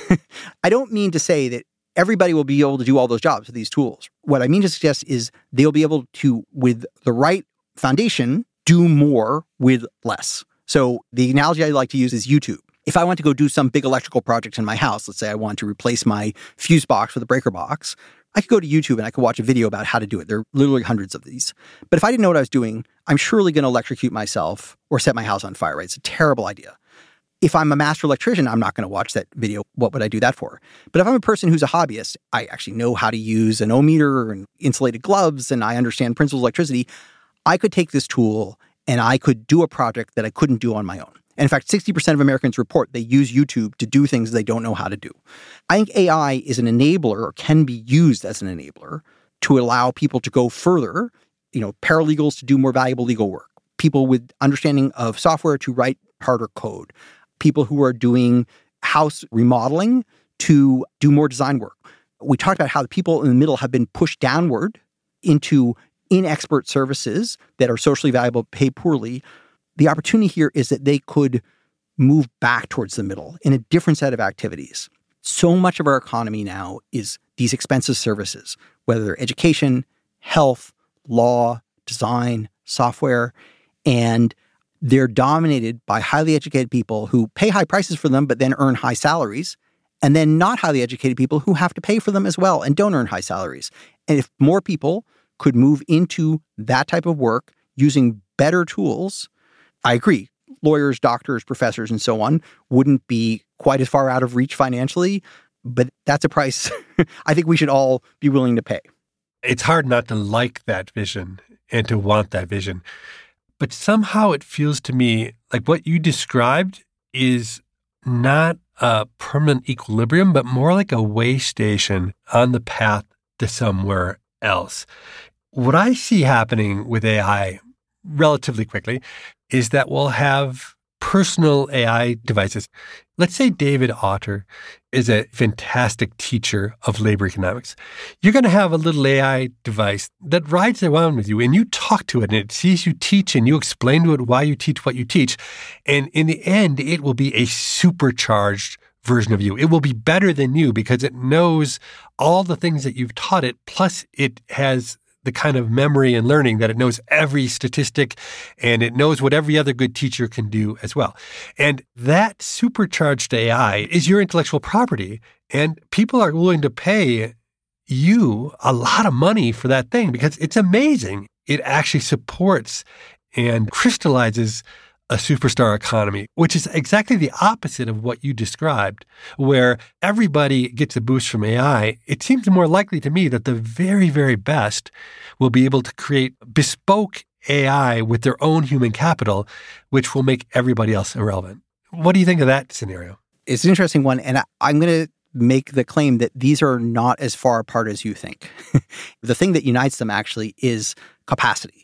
I don't mean to say that everybody will be able to do all those jobs with these tools. What I mean to suggest is they'll be able to, with the right foundation, do more with less. So the analogy I like to use is YouTube. If I want to go do some big electrical project in my house, let's say I want to replace my fuse box with a breaker box, I could go to YouTube and I could watch a video about how to do it. There are literally hundreds of these. But if I didn't know what I was doing, I'm surely going to electrocute myself or set my house on fire, right? It's a terrible idea. If I'm a master electrician, I'm not going to watch that video. What would I do that for? But if I'm a person who's a hobbyist, I actually know how to use an ohm meter and insulated gloves, and I understand principles of electricity, I could take this tool and I could do a project that I couldn't do on my own. And in fact, sixty percent of Americans report they use YouTube to do things they don't know how to do. I think A I is an enabler, or can be used as an enabler, to allow people to go further, you know, paralegals to do more valuable legal work, people with understanding of software to write harder code, people who are doing house remodeling to do more design work. We talked about how the people in the middle have been pushed downward into inexpert services that are socially valuable, pay poorly. The opportunity here is that they could move back towards the middle in a different set of activities. So much of our economy now is these expensive services, whether they're education, health, law, design, software, and they're dominated by highly educated people who pay high prices for them, but then earn high salaries, and then not highly educated people who have to pay for them as well and don't earn high salaries. And if more people could move into that type of work using better tools, I agree. Lawyers, doctors, professors, and so on wouldn't be quite as far out of reach financially, but that's a price I think we should all be willing to pay. It's hard not to like that vision and to want that vision. But somehow it feels to me like what you described is not a permanent equilibrium, but more like a way station on the path to somewhere else. What I see happening with A I relatively quickly is that we'll have personal A I devices. Let's say David Autor is a fantastic teacher of labor economics. You're going to have a little A I device that rides around with you, and you talk to it, and it sees you teach, and you explain to it why you teach what you teach. And in the end, it will be a supercharged version of you. It will be better than you because it knows all the things that you've taught it, plus it has the kind of memory and learning that it knows every statistic, and it knows what every other good teacher can do as well. And that supercharged A I is your intellectual property, and people are willing to pay you a lot of money for that thing because it's amazing. It actually supports and crystallizes a superstar economy, which is exactly the opposite of what you described, where everybody gets a boost from A I. It seems more likely to me that the very, very best will be able to create bespoke A I with their own human capital, which will make everybody else irrelevant. What do you think of that scenario? It's an interesting one, and I, I'm going to make the claim that these are not as far apart as you think. The thing that unites them actually is capacity.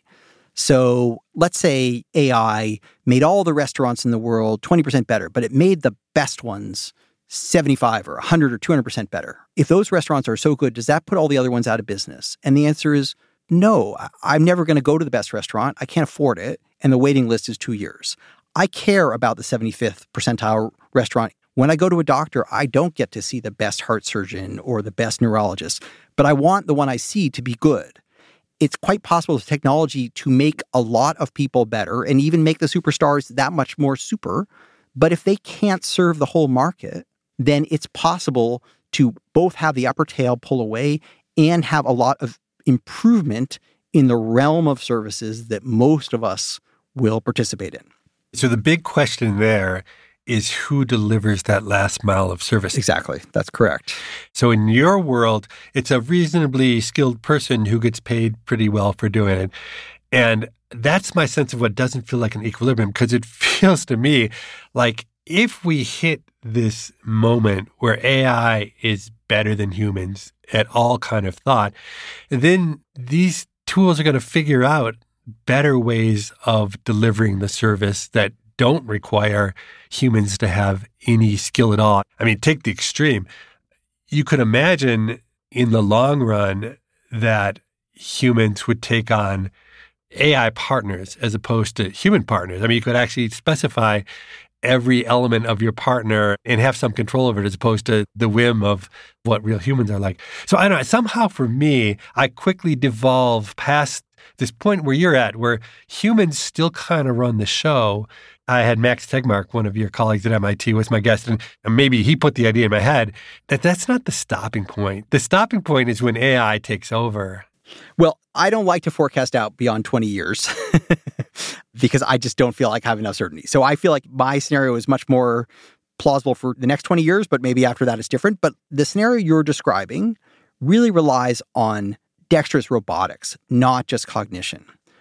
So let's say A I made all the restaurants in the world twenty percent better, but it made the best ones seventy-five or one hundred or two hundred percent better. If those restaurants are so good, does that put all the other ones out of business? And the answer is no. I'm never going to go to the best restaurant. I can't afford it. And the waiting list is two years. I care about the seventy-fifth percentile restaurant. When I go to a doctor, I don't get to see the best heart surgeon or the best neurologist, but I want the one I see to be good. It's quite possible with technology to make a lot of people better and even make the superstars that much more super. But if they can't serve the whole market, then it's possible to both have the upper tail pull away and have a lot of improvement in the realm of services that most of us will participate in. So the big question there is who delivers that last mile of service. Exactly. That's correct. So in your world, it's a reasonably skilled person who gets paid pretty well for doing it. And that's my sense of what doesn't feel like an equilibrium, because it feels to me like if we hit this moment where A I is better than humans at all kind of thought, then these tools are going to figure out better ways of delivering the service that don't require humans to have any skill at all. I mean, take the extreme. You could imagine in the long run that humans would take on A I partners as opposed to human partners. I mean, you could actually specify every element of your partner and have some control over it as opposed to the whim of what real humans are like. So I don't know, somehow for me, I quickly devolve past this point where you're at, where humans still kind of run the show. I had Max Tegmark, one of your colleagues at M I T, was my guest, and maybe he put the idea in my head that that's not the stopping point. The stopping point is when A I takes over. Well, I don't like to forecast out beyond twenty years because I just don't feel like I have enough certainty. So I feel like my scenario is much more plausible for the next twenty years, but maybe after that it's different. But the scenario you're describing really relies on dexterous robotics, not just cognition.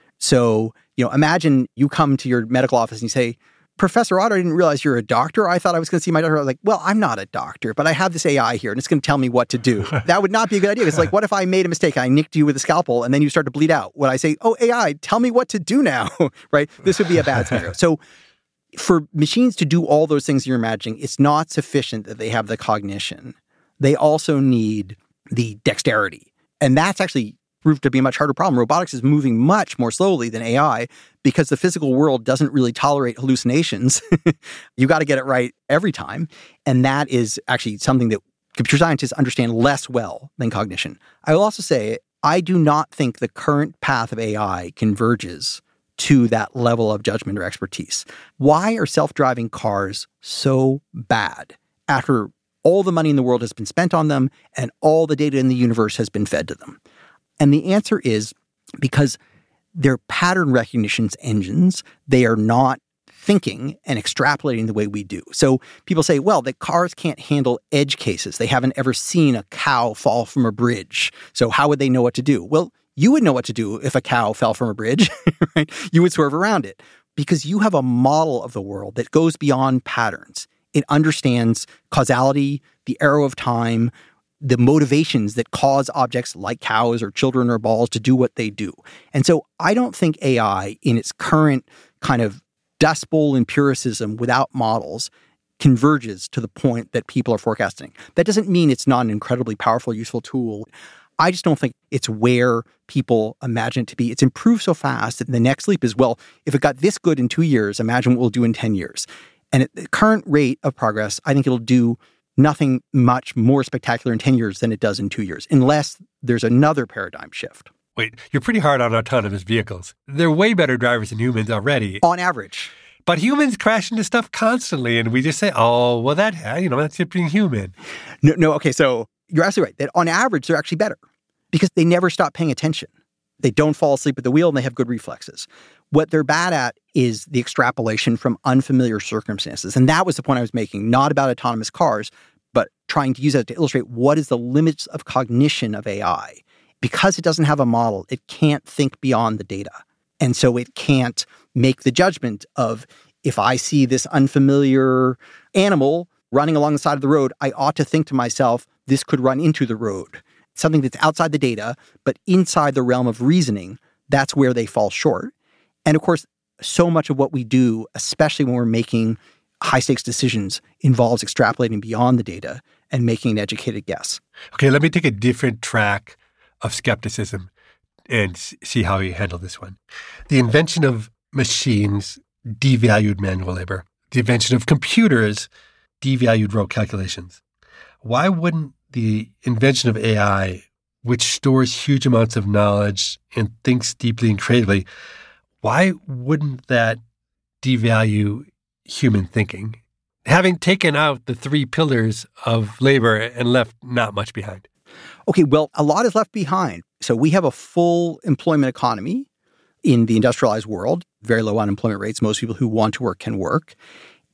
So, you know, imagine you come to your medical office and you say, Professor Otto, I didn't realize you're a doctor. I thought I was going to see my doctor. I was like, well, I'm not a doctor, but I have this A I here and it's going to tell me what to do. That would not be a good idea. It's like, what if I made a mistake? I nicked you with a scalpel and then you start to bleed out. Would I say, oh, A I, tell me what to do now, right? This would be a bad scenario. So for machines to do all those things you're imagining, it's not sufficient that they have the cognition. They also need the dexterity. And that's actually proved to be a much harder problem. Robotics is moving much more slowly than A I because the physical world doesn't really tolerate hallucinations. You got to get it right every time. And that is actually something that computer scientists understand less well than cognition. I will also say, I do not think the current path of A I converges to that level of judgment or expertise. Why are self-driving cars so bad after all the money in the world has been spent on them and all the data in the universe has been fed to them? And the answer is because they're pattern recognition engines. They are not thinking and extrapolating the way we do. So people say, well, the cars can't handle edge cases. They haven't ever seen a cow fall from a bridge. So how would they know what to do? Well, you would know what to do if a cow fell from a bridge, right? You would swerve around it because you have a model of the world that goes beyond patterns. It understands causality, the arrow of time, the motivations that cause objects like cows or children or balls to do what they do. And so I don't think A I in its current kind of dust bowl empiricism without models converges to the point that people are forecasting. That doesn't mean it's not an incredibly powerful, useful tool. I just don't think it's where people imagine it to be. It's improved so fast that the next leap is, well, if it got this good in two years, imagine what we'll do in ten years. And at the current rate of progress, I think it'll do nothing much more spectacular in ten years than it does in two years, unless there's another paradigm shift. Wait, you're pretty hard on autonomous vehicles. They're way better drivers than humans already. On average. But humans crash into stuff constantly, and we just say, oh, well, that, you know, that's just being human. No, no, okay, so you're absolutely right. That on average, they're actually better because they never stop paying attention. They don't fall asleep at the wheel, and they have good reflexes. What they're bad at is the extrapolation from unfamiliar circumstances. And that was the point I was making, not about autonomous cars, but trying to use that to illustrate what is the limits of cognition of A I. Because it doesn't have a model, it can't think beyond the data. And so it can't make the judgment of, if I see this unfamiliar animal running along the side of the road, I ought to think to myself, this could run into the road. Something that's outside the data, but inside the realm of reasoning, that's where they fall short. And of course, so much of what we do, especially when we're making high-stakes decisions, involves extrapolating beyond the data and making an educated guess. Okay, let me take a different track of skepticism and see how you handle this one. The invention of machines devalued manual labor. The invention of computers devalued rote calculations. Why wouldn't the invention of A I, which stores huge amounts of knowledge and thinks deeply and creatively, why wouldn't that devalue human thinking, having taken out the three pillars of labor and left not much behind? Okay, well, a lot is left behind. So we have a full employment economy in the industrialized world, very low unemployment rates. Most people who want to work can work.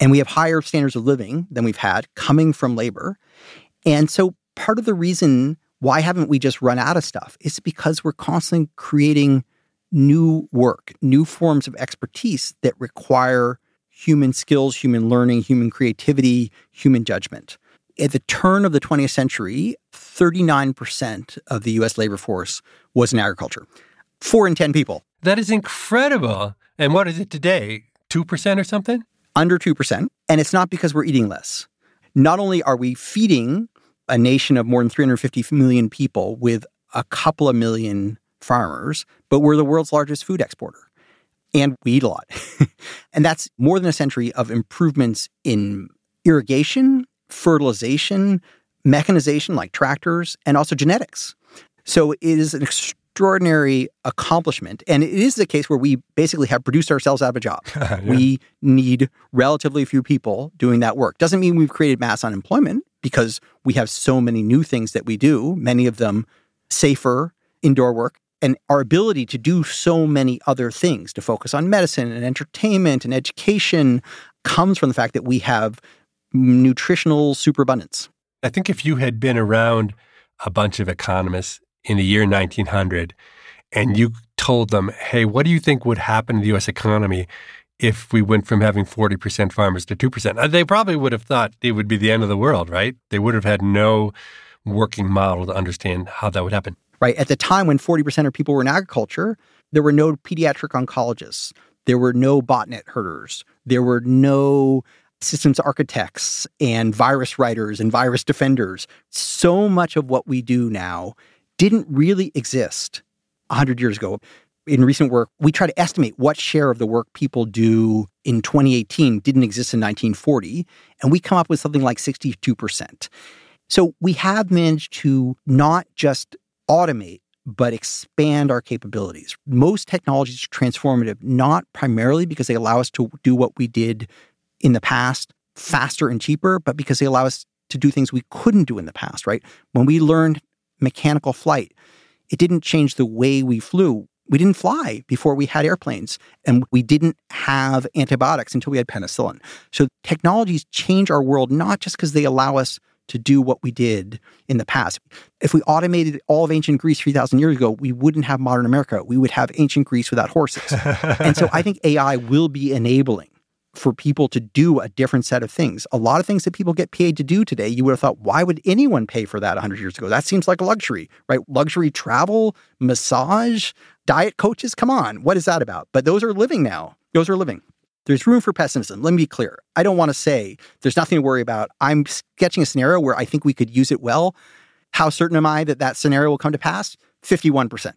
And we have higher standards of living than we've had coming from labor. And so part of the reason why haven't we just run out of stuff is because we're constantly creating new work, new forms of expertise that require human skills, human learning, human creativity, human judgment. At the turn of the twentieth century, thirty-nine percent of the U S labor force was in agriculture. Four in ten people. That is incredible. And what is it today? two percent or something? Under two percent. And it's not because we're eating less. Not only are we feeding a nation of more than three hundred fifty million people with a couple of million farmers, but we're the world's largest food exporter. And we eat a lot. And that's more than a century of improvements in irrigation, fertilization, mechanization like tractors, and also genetics. So it is an extraordinary accomplishment. And it is the case where we basically have produced ourselves out of a job. Yeah. We need relatively few people doing that work. Doesn't mean we've created mass unemployment because we have so many new things that we do, many of them safer indoor work. And our ability to do so many other things, to focus on medicine and entertainment and education, comes from the fact that we have nutritional superabundance. I think if you had been around a bunch of economists in the year nineteen hundred and you told them, hey, what do you think would happen to the U S economy if we went from having forty percent farmers to two percent? They probably would have thought it would be the end of the world, right? They would have had no working model to understand how that would happen. Right. At the time when forty percent of people were in agriculture, there were no pediatric oncologists. There were no botnet herders. There were no systems architects and virus writers and virus defenders. So much of what we do now didn't really exist one hundred years ago. In recent work, we try to estimate what share of the work people do in twenty eighteen didn't exist in nineteen forty, and we come up with something like sixty-two percent. So we have managed to not just automate, but expand our capabilities. Most technologies are transformative, not primarily because they allow us to do what we did in the past faster and cheaper, but because they allow us to do things we couldn't do in the past, right? When we learned mechanical flight, it didn't change the way we flew. We didn't fly before we had airplanes, and we didn't have antibiotics until we had penicillin. So technologies change our world not just because they allow us to do what we did in the past. If we automated all of ancient Greece three thousand years ago, we wouldn't have modern America. We would have ancient Greece without horses. And so I think A I will be enabling for people to do a different set of things. A lot of things that people get paid to do today, you would have thought, why would anyone pay for that one hundred years ago? That seems like a luxury, right? Luxury travel, massage, diet coaches, come on. What is that about? But those are living now. Those are living. There's room for pessimism. Let me be clear. I don't want to say there's nothing to worry about. I'm sketching a scenario where I think we could use it well. How certain am I that that scenario will come to pass? fifty-one percent.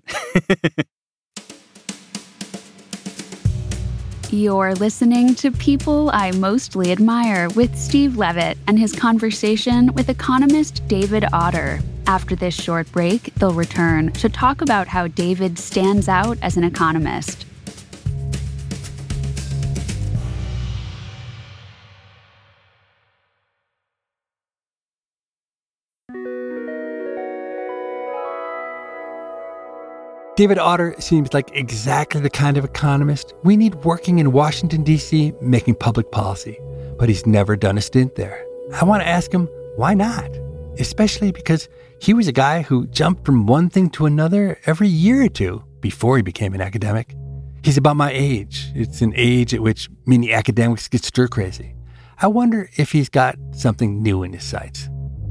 You're listening to People I Mostly Admire with Steve Levitt and his conversation with economist David Autor. After this short break, they'll return to talk about how David stands out as an economist. David Autor seems like exactly the kind of economist we need working in Washington, D C, making public policy. But he's never done a stint there. I want to ask him, why not? Especially because he was a guy who jumped from one thing to another every year or two before he became an academic. He's about my age. It's an age at which many academics get stir crazy. I wonder if he's got something new in his sights.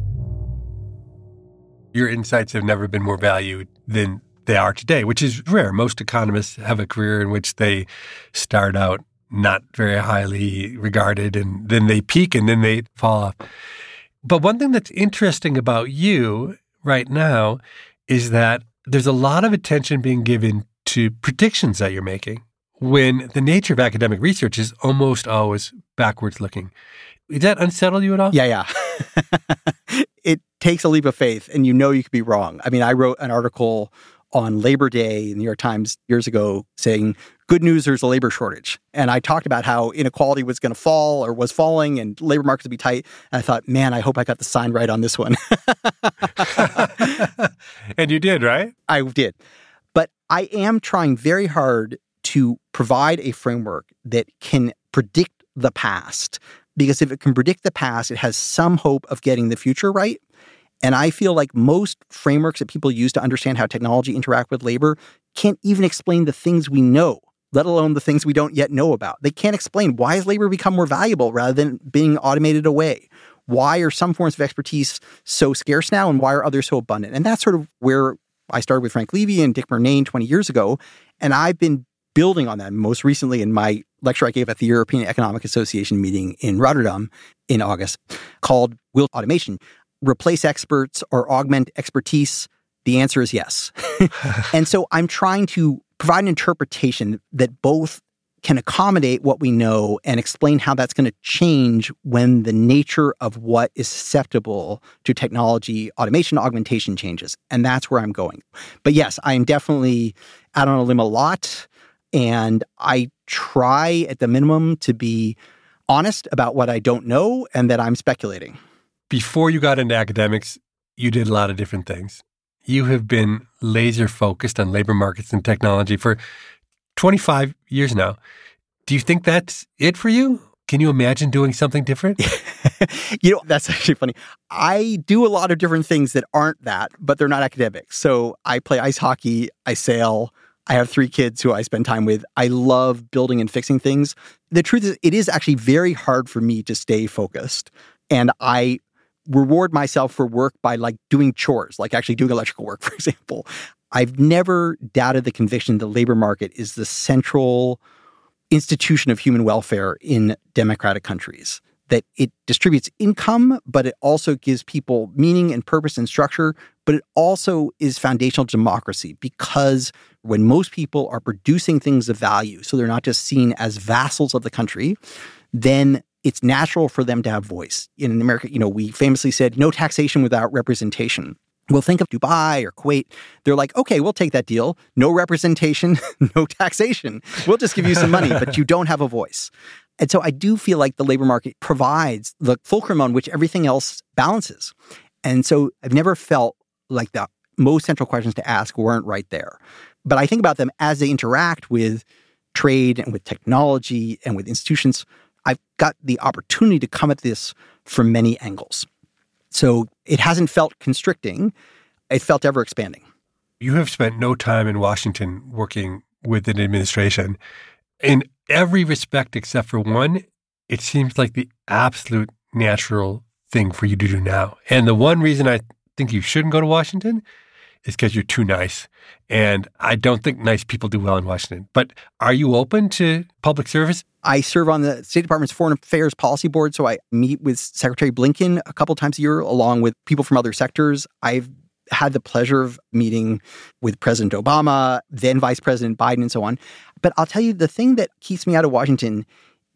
Your insights have never been more valued than they are today, which is rare. Most economists have a career in which they start out not very highly regarded, and then they peak and then they fall off. But one thing that's interesting about you right now is that there's a lot of attention being given to predictions that you're making when the nature of academic research is almost always backwards looking. Did that unsettle you at all? Yeah, yeah. It takes a leap of faith, and you know you could be wrong. I mean, I wrote an article on Labor Day in the New York Times years ago saying, good news, there's a labor shortage. And I talked about how inequality was going to fall or was falling and labor markets would be tight. And I thought, man, I hope I got the sign right on this one. And you did, right? I did. But I am trying very hard to provide a framework that can predict the past because if it can predict the past, it has some hope of getting the future right. And I feel like most frameworks that people use to understand how technology interact with labor can't even explain the things we know, let alone the things we don't yet know about. They can't explain why has labor become more valuable rather than being automated away. Why are some forms of expertise so scarce now and why are others so abundant? And that's sort of where I started with Frank Levy and Dick Murnane twenty years ago. And I've been building on that most recently in my lecture I gave at the European Economic Association meeting in Rotterdam in August called Will Automation Replace Experts or Augment Expertise? The answer is yes. And so I'm trying to provide an interpretation that both can accommodate what we know and explain how that's going to change when the nature of what is susceptible to technology, automation, augmentation changes. And that's where I'm going. But yes, I am definitely out on a limb a lot. And I try at the minimum to be honest about what I don't know and that I'm speculating. Before you got into academics, you did a lot of different things. You have been laser focused on labor markets and technology for twenty-five years now. Do you think that's it for you? Can you imagine doing something different? You know, that's actually funny. I do a lot of different things that aren't that, but they're not academic. So I play ice hockey, I sail, I have three kids who I spend time with. I love building and fixing things. The truth is, it is actually very hard for me to stay focused. And I reward myself for work by like doing chores, like actually doing electrical work, for example. I've never doubted the conviction the labor market is the central institution of human welfare in democratic countries, that it distributes income, but it also gives people meaning and purpose and structure, but it also is foundational to democracy because when most people are producing things of value, so they're not just seen as vassals of the country, then it's natural for them to have voice. In America, you know, we famously said no taxation without representation. Well, think of Dubai or Kuwait. They're like, okay, we'll take that deal. No representation, no taxation. We'll just give you some money, but you don't have a voice. And so I do feel like the labor market provides the fulcrum on which everything else balances. And so I've never felt like the most central questions to ask weren't right there. But I think about them as they interact with trade and with technology and with institutions. I've got the opportunity to come at this from many angles. So it hasn't felt constricting. It felt ever expanding. You have spent no time in Washington working with an administration. In every respect except for one, it seems like the absolute natural thing for you to do now. And the one reason I think you shouldn't go to Washington is because you're too nice. And I don't think nice people do well in Washington. But are you open to public service? I serve on the State Department's Foreign Affairs Policy Board, so I meet with Secretary Blinken a couple times a year, along with people from other sectors. I've had the pleasure of meeting with President Obama, then Vice President Biden, and so on. But I'll tell you, the thing that keeps me out of Washington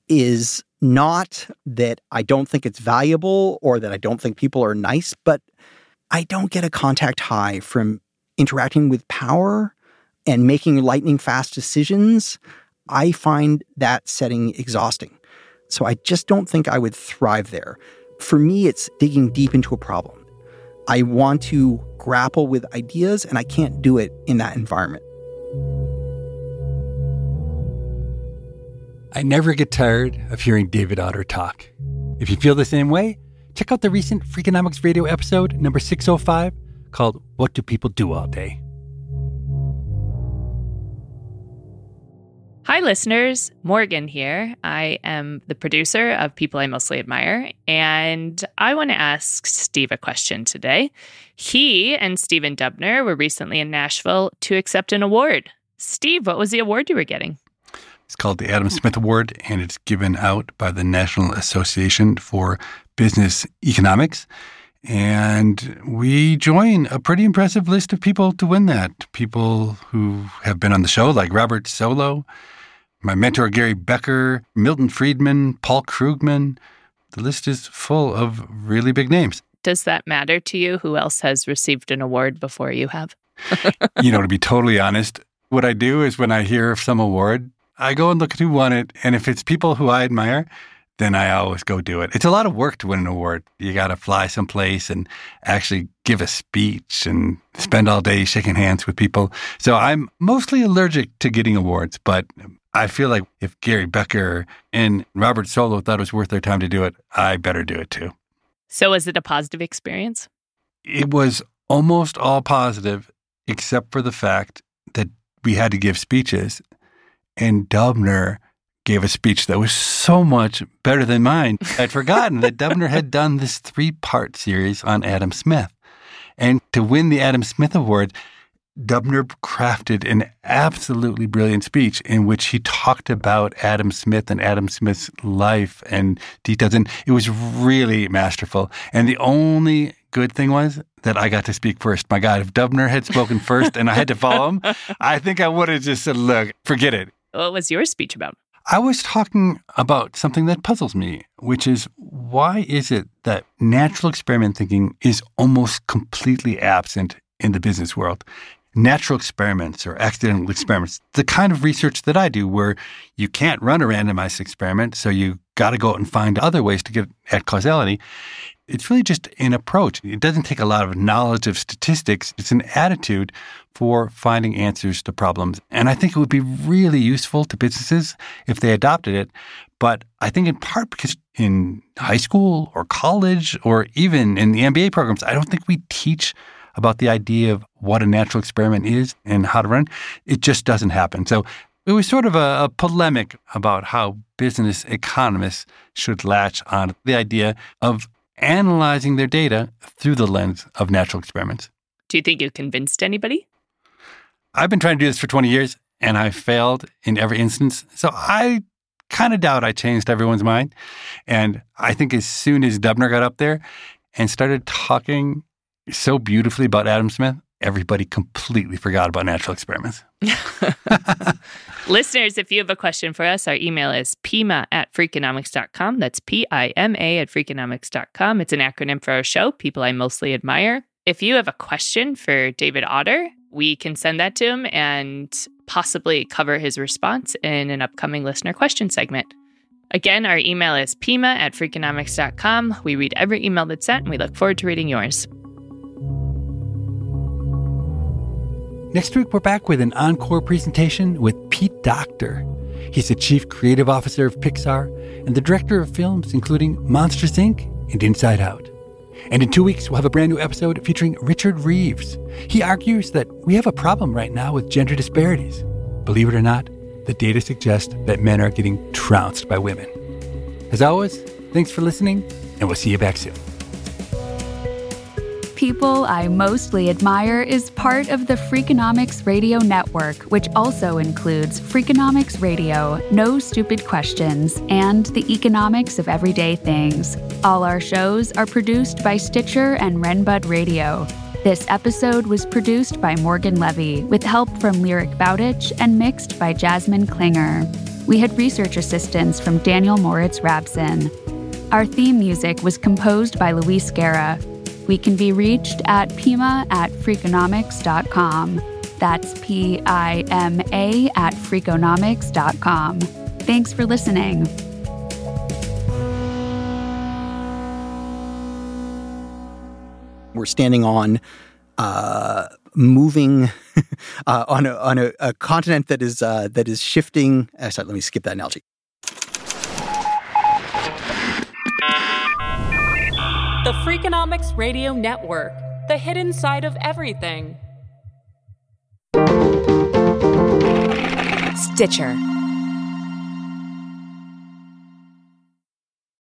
is not that I don't think it's valuable or that I don't think people are nice, but I don't get a contact high from interacting with power and making lightning fast decisions. I find that setting exhausting. So I just don't think I would thrive there. For me, it's digging deep into a problem. I want to grapple with ideas, and I can't do it in that environment. I never get tired of hearing David Autor talk. If you feel the same way, check out the recent Freakonomics Radio episode number six oh five called What Do People Do All Day? Hi, listeners. Morgan here. I am the producer of People I Mostly Admire, and I want to ask Steve a question today. He and Stephen Dubner were recently in Nashville to accept an award. Steve, what was the award you were getting? It's called the Adam Smith Award, and it's given out by the National Association for Business Economics. And we join a pretty impressive list of people to win that. People who have been on the show, like Robert Solow, my mentor, Gary Becker, Milton Friedman, Paul Krugman. The list is full of really big names. Does that matter to you? Who else has received an award before you have? You know, to be totally honest, what I do is when I hear of some award, I go and look at who won it. And if it's people who I admire, then I always go do it. It's a lot of work to win an award. You got to fly someplace and actually give a speech and spend all day shaking hands with people. So I'm mostly allergic to getting awards, but I feel like if Gary Becker and Robert Solow thought it was worth their time to do it, I better do it too. So was it a positive experience? It was almost all positive, except for the fact that we had to give speeches. And Dubner gave a speech that was so much better than mine. I'd forgotten that Dubner had done this three-part series on Adam Smith. And to win the Adam Smith Award, Dubner crafted an absolutely brilliant speech in which he talked about Adam Smith and Adam Smith's life and details. And it was really masterful. And the only good thing was that I got to speak first. My God, if Dubner had spoken first and I had to follow him, I think I would have just said, look, forget it. What was your speech about? I was talking about something that puzzles me, which is why is it that natural experiment thinking is almost completely absent in the business world? Natural experiments or accidental experiments, the kind of research that I do where you can't run a randomized experiment, so you got to go out and find other ways to get at causality. It's really just an approach. It doesn't take a lot of knowledge of statistics. It's an attitude for finding answers to problems. And I think it would be really useful to businesses if they adopted it. But I think in part because in high school or college or even in the M B A programs, I don't think we teach about the idea of what a natural experiment is and how to run. It just doesn't happen. So it was sort of a, a polemic about how business economists should latch on the idea of analyzing their data through the lens of natural experiments. Do you think you convinced anybody? I've been trying to do this for twenty years, and I failed in every instance. So I kind of doubt I changed everyone's mind. And I think as soon as Dubner got up there and started talking so beautifully about Adam Smith, everybody completely forgot about natural experiments. Listeners, if you have a question for us, our email is pima at freakonomics dot com. That's P I M A at freakonomics dot com. It's an acronym for our show, People I Mostly Admire. If you have a question for David Autor, we can send that to him and possibly cover his response in an upcoming listener question segment. Again, our email is pima at freakonomics dot com. We read every email that's sent, and we look forward to reading yours. Next week, we're back with an encore presentation with Pete Docter. He's the Chief Creative Officer of Pixar and the Director of films including Monsters, Incorporated and Inside Out. And in two weeks, we'll have a brand new episode featuring Richard Reeves. He argues that we have a problem right now with gender disparities. Believe it or not, the data suggests that men are getting trounced by women. As always, thanks for listening, and we'll see you back soon. People I Mostly Admire is part of the Freakonomics Radio Network, which also includes Freakonomics Radio, No Stupid Questions, and The Economics of Everyday Things. All our shows are produced by Stitcher and Renbud Radio. This episode was produced by Morgan Levy, with help from Lyric Bowditch and mixed by Jasmine Klinger. We had research assistance from Daniel Moritz Rabson. Our theme music was composed by Luis Guerra. We can be reached at pima at freakonomics dot com. That's P I M A at freakonomics dot com. Thanks for listening. We're standing on uh, moving uh, on a on a, a continent that is uh, that is shifting. Uh, sorry, let me skip that analogy. The Freakonomics Radio Network, the hidden side of everything. Stitcher.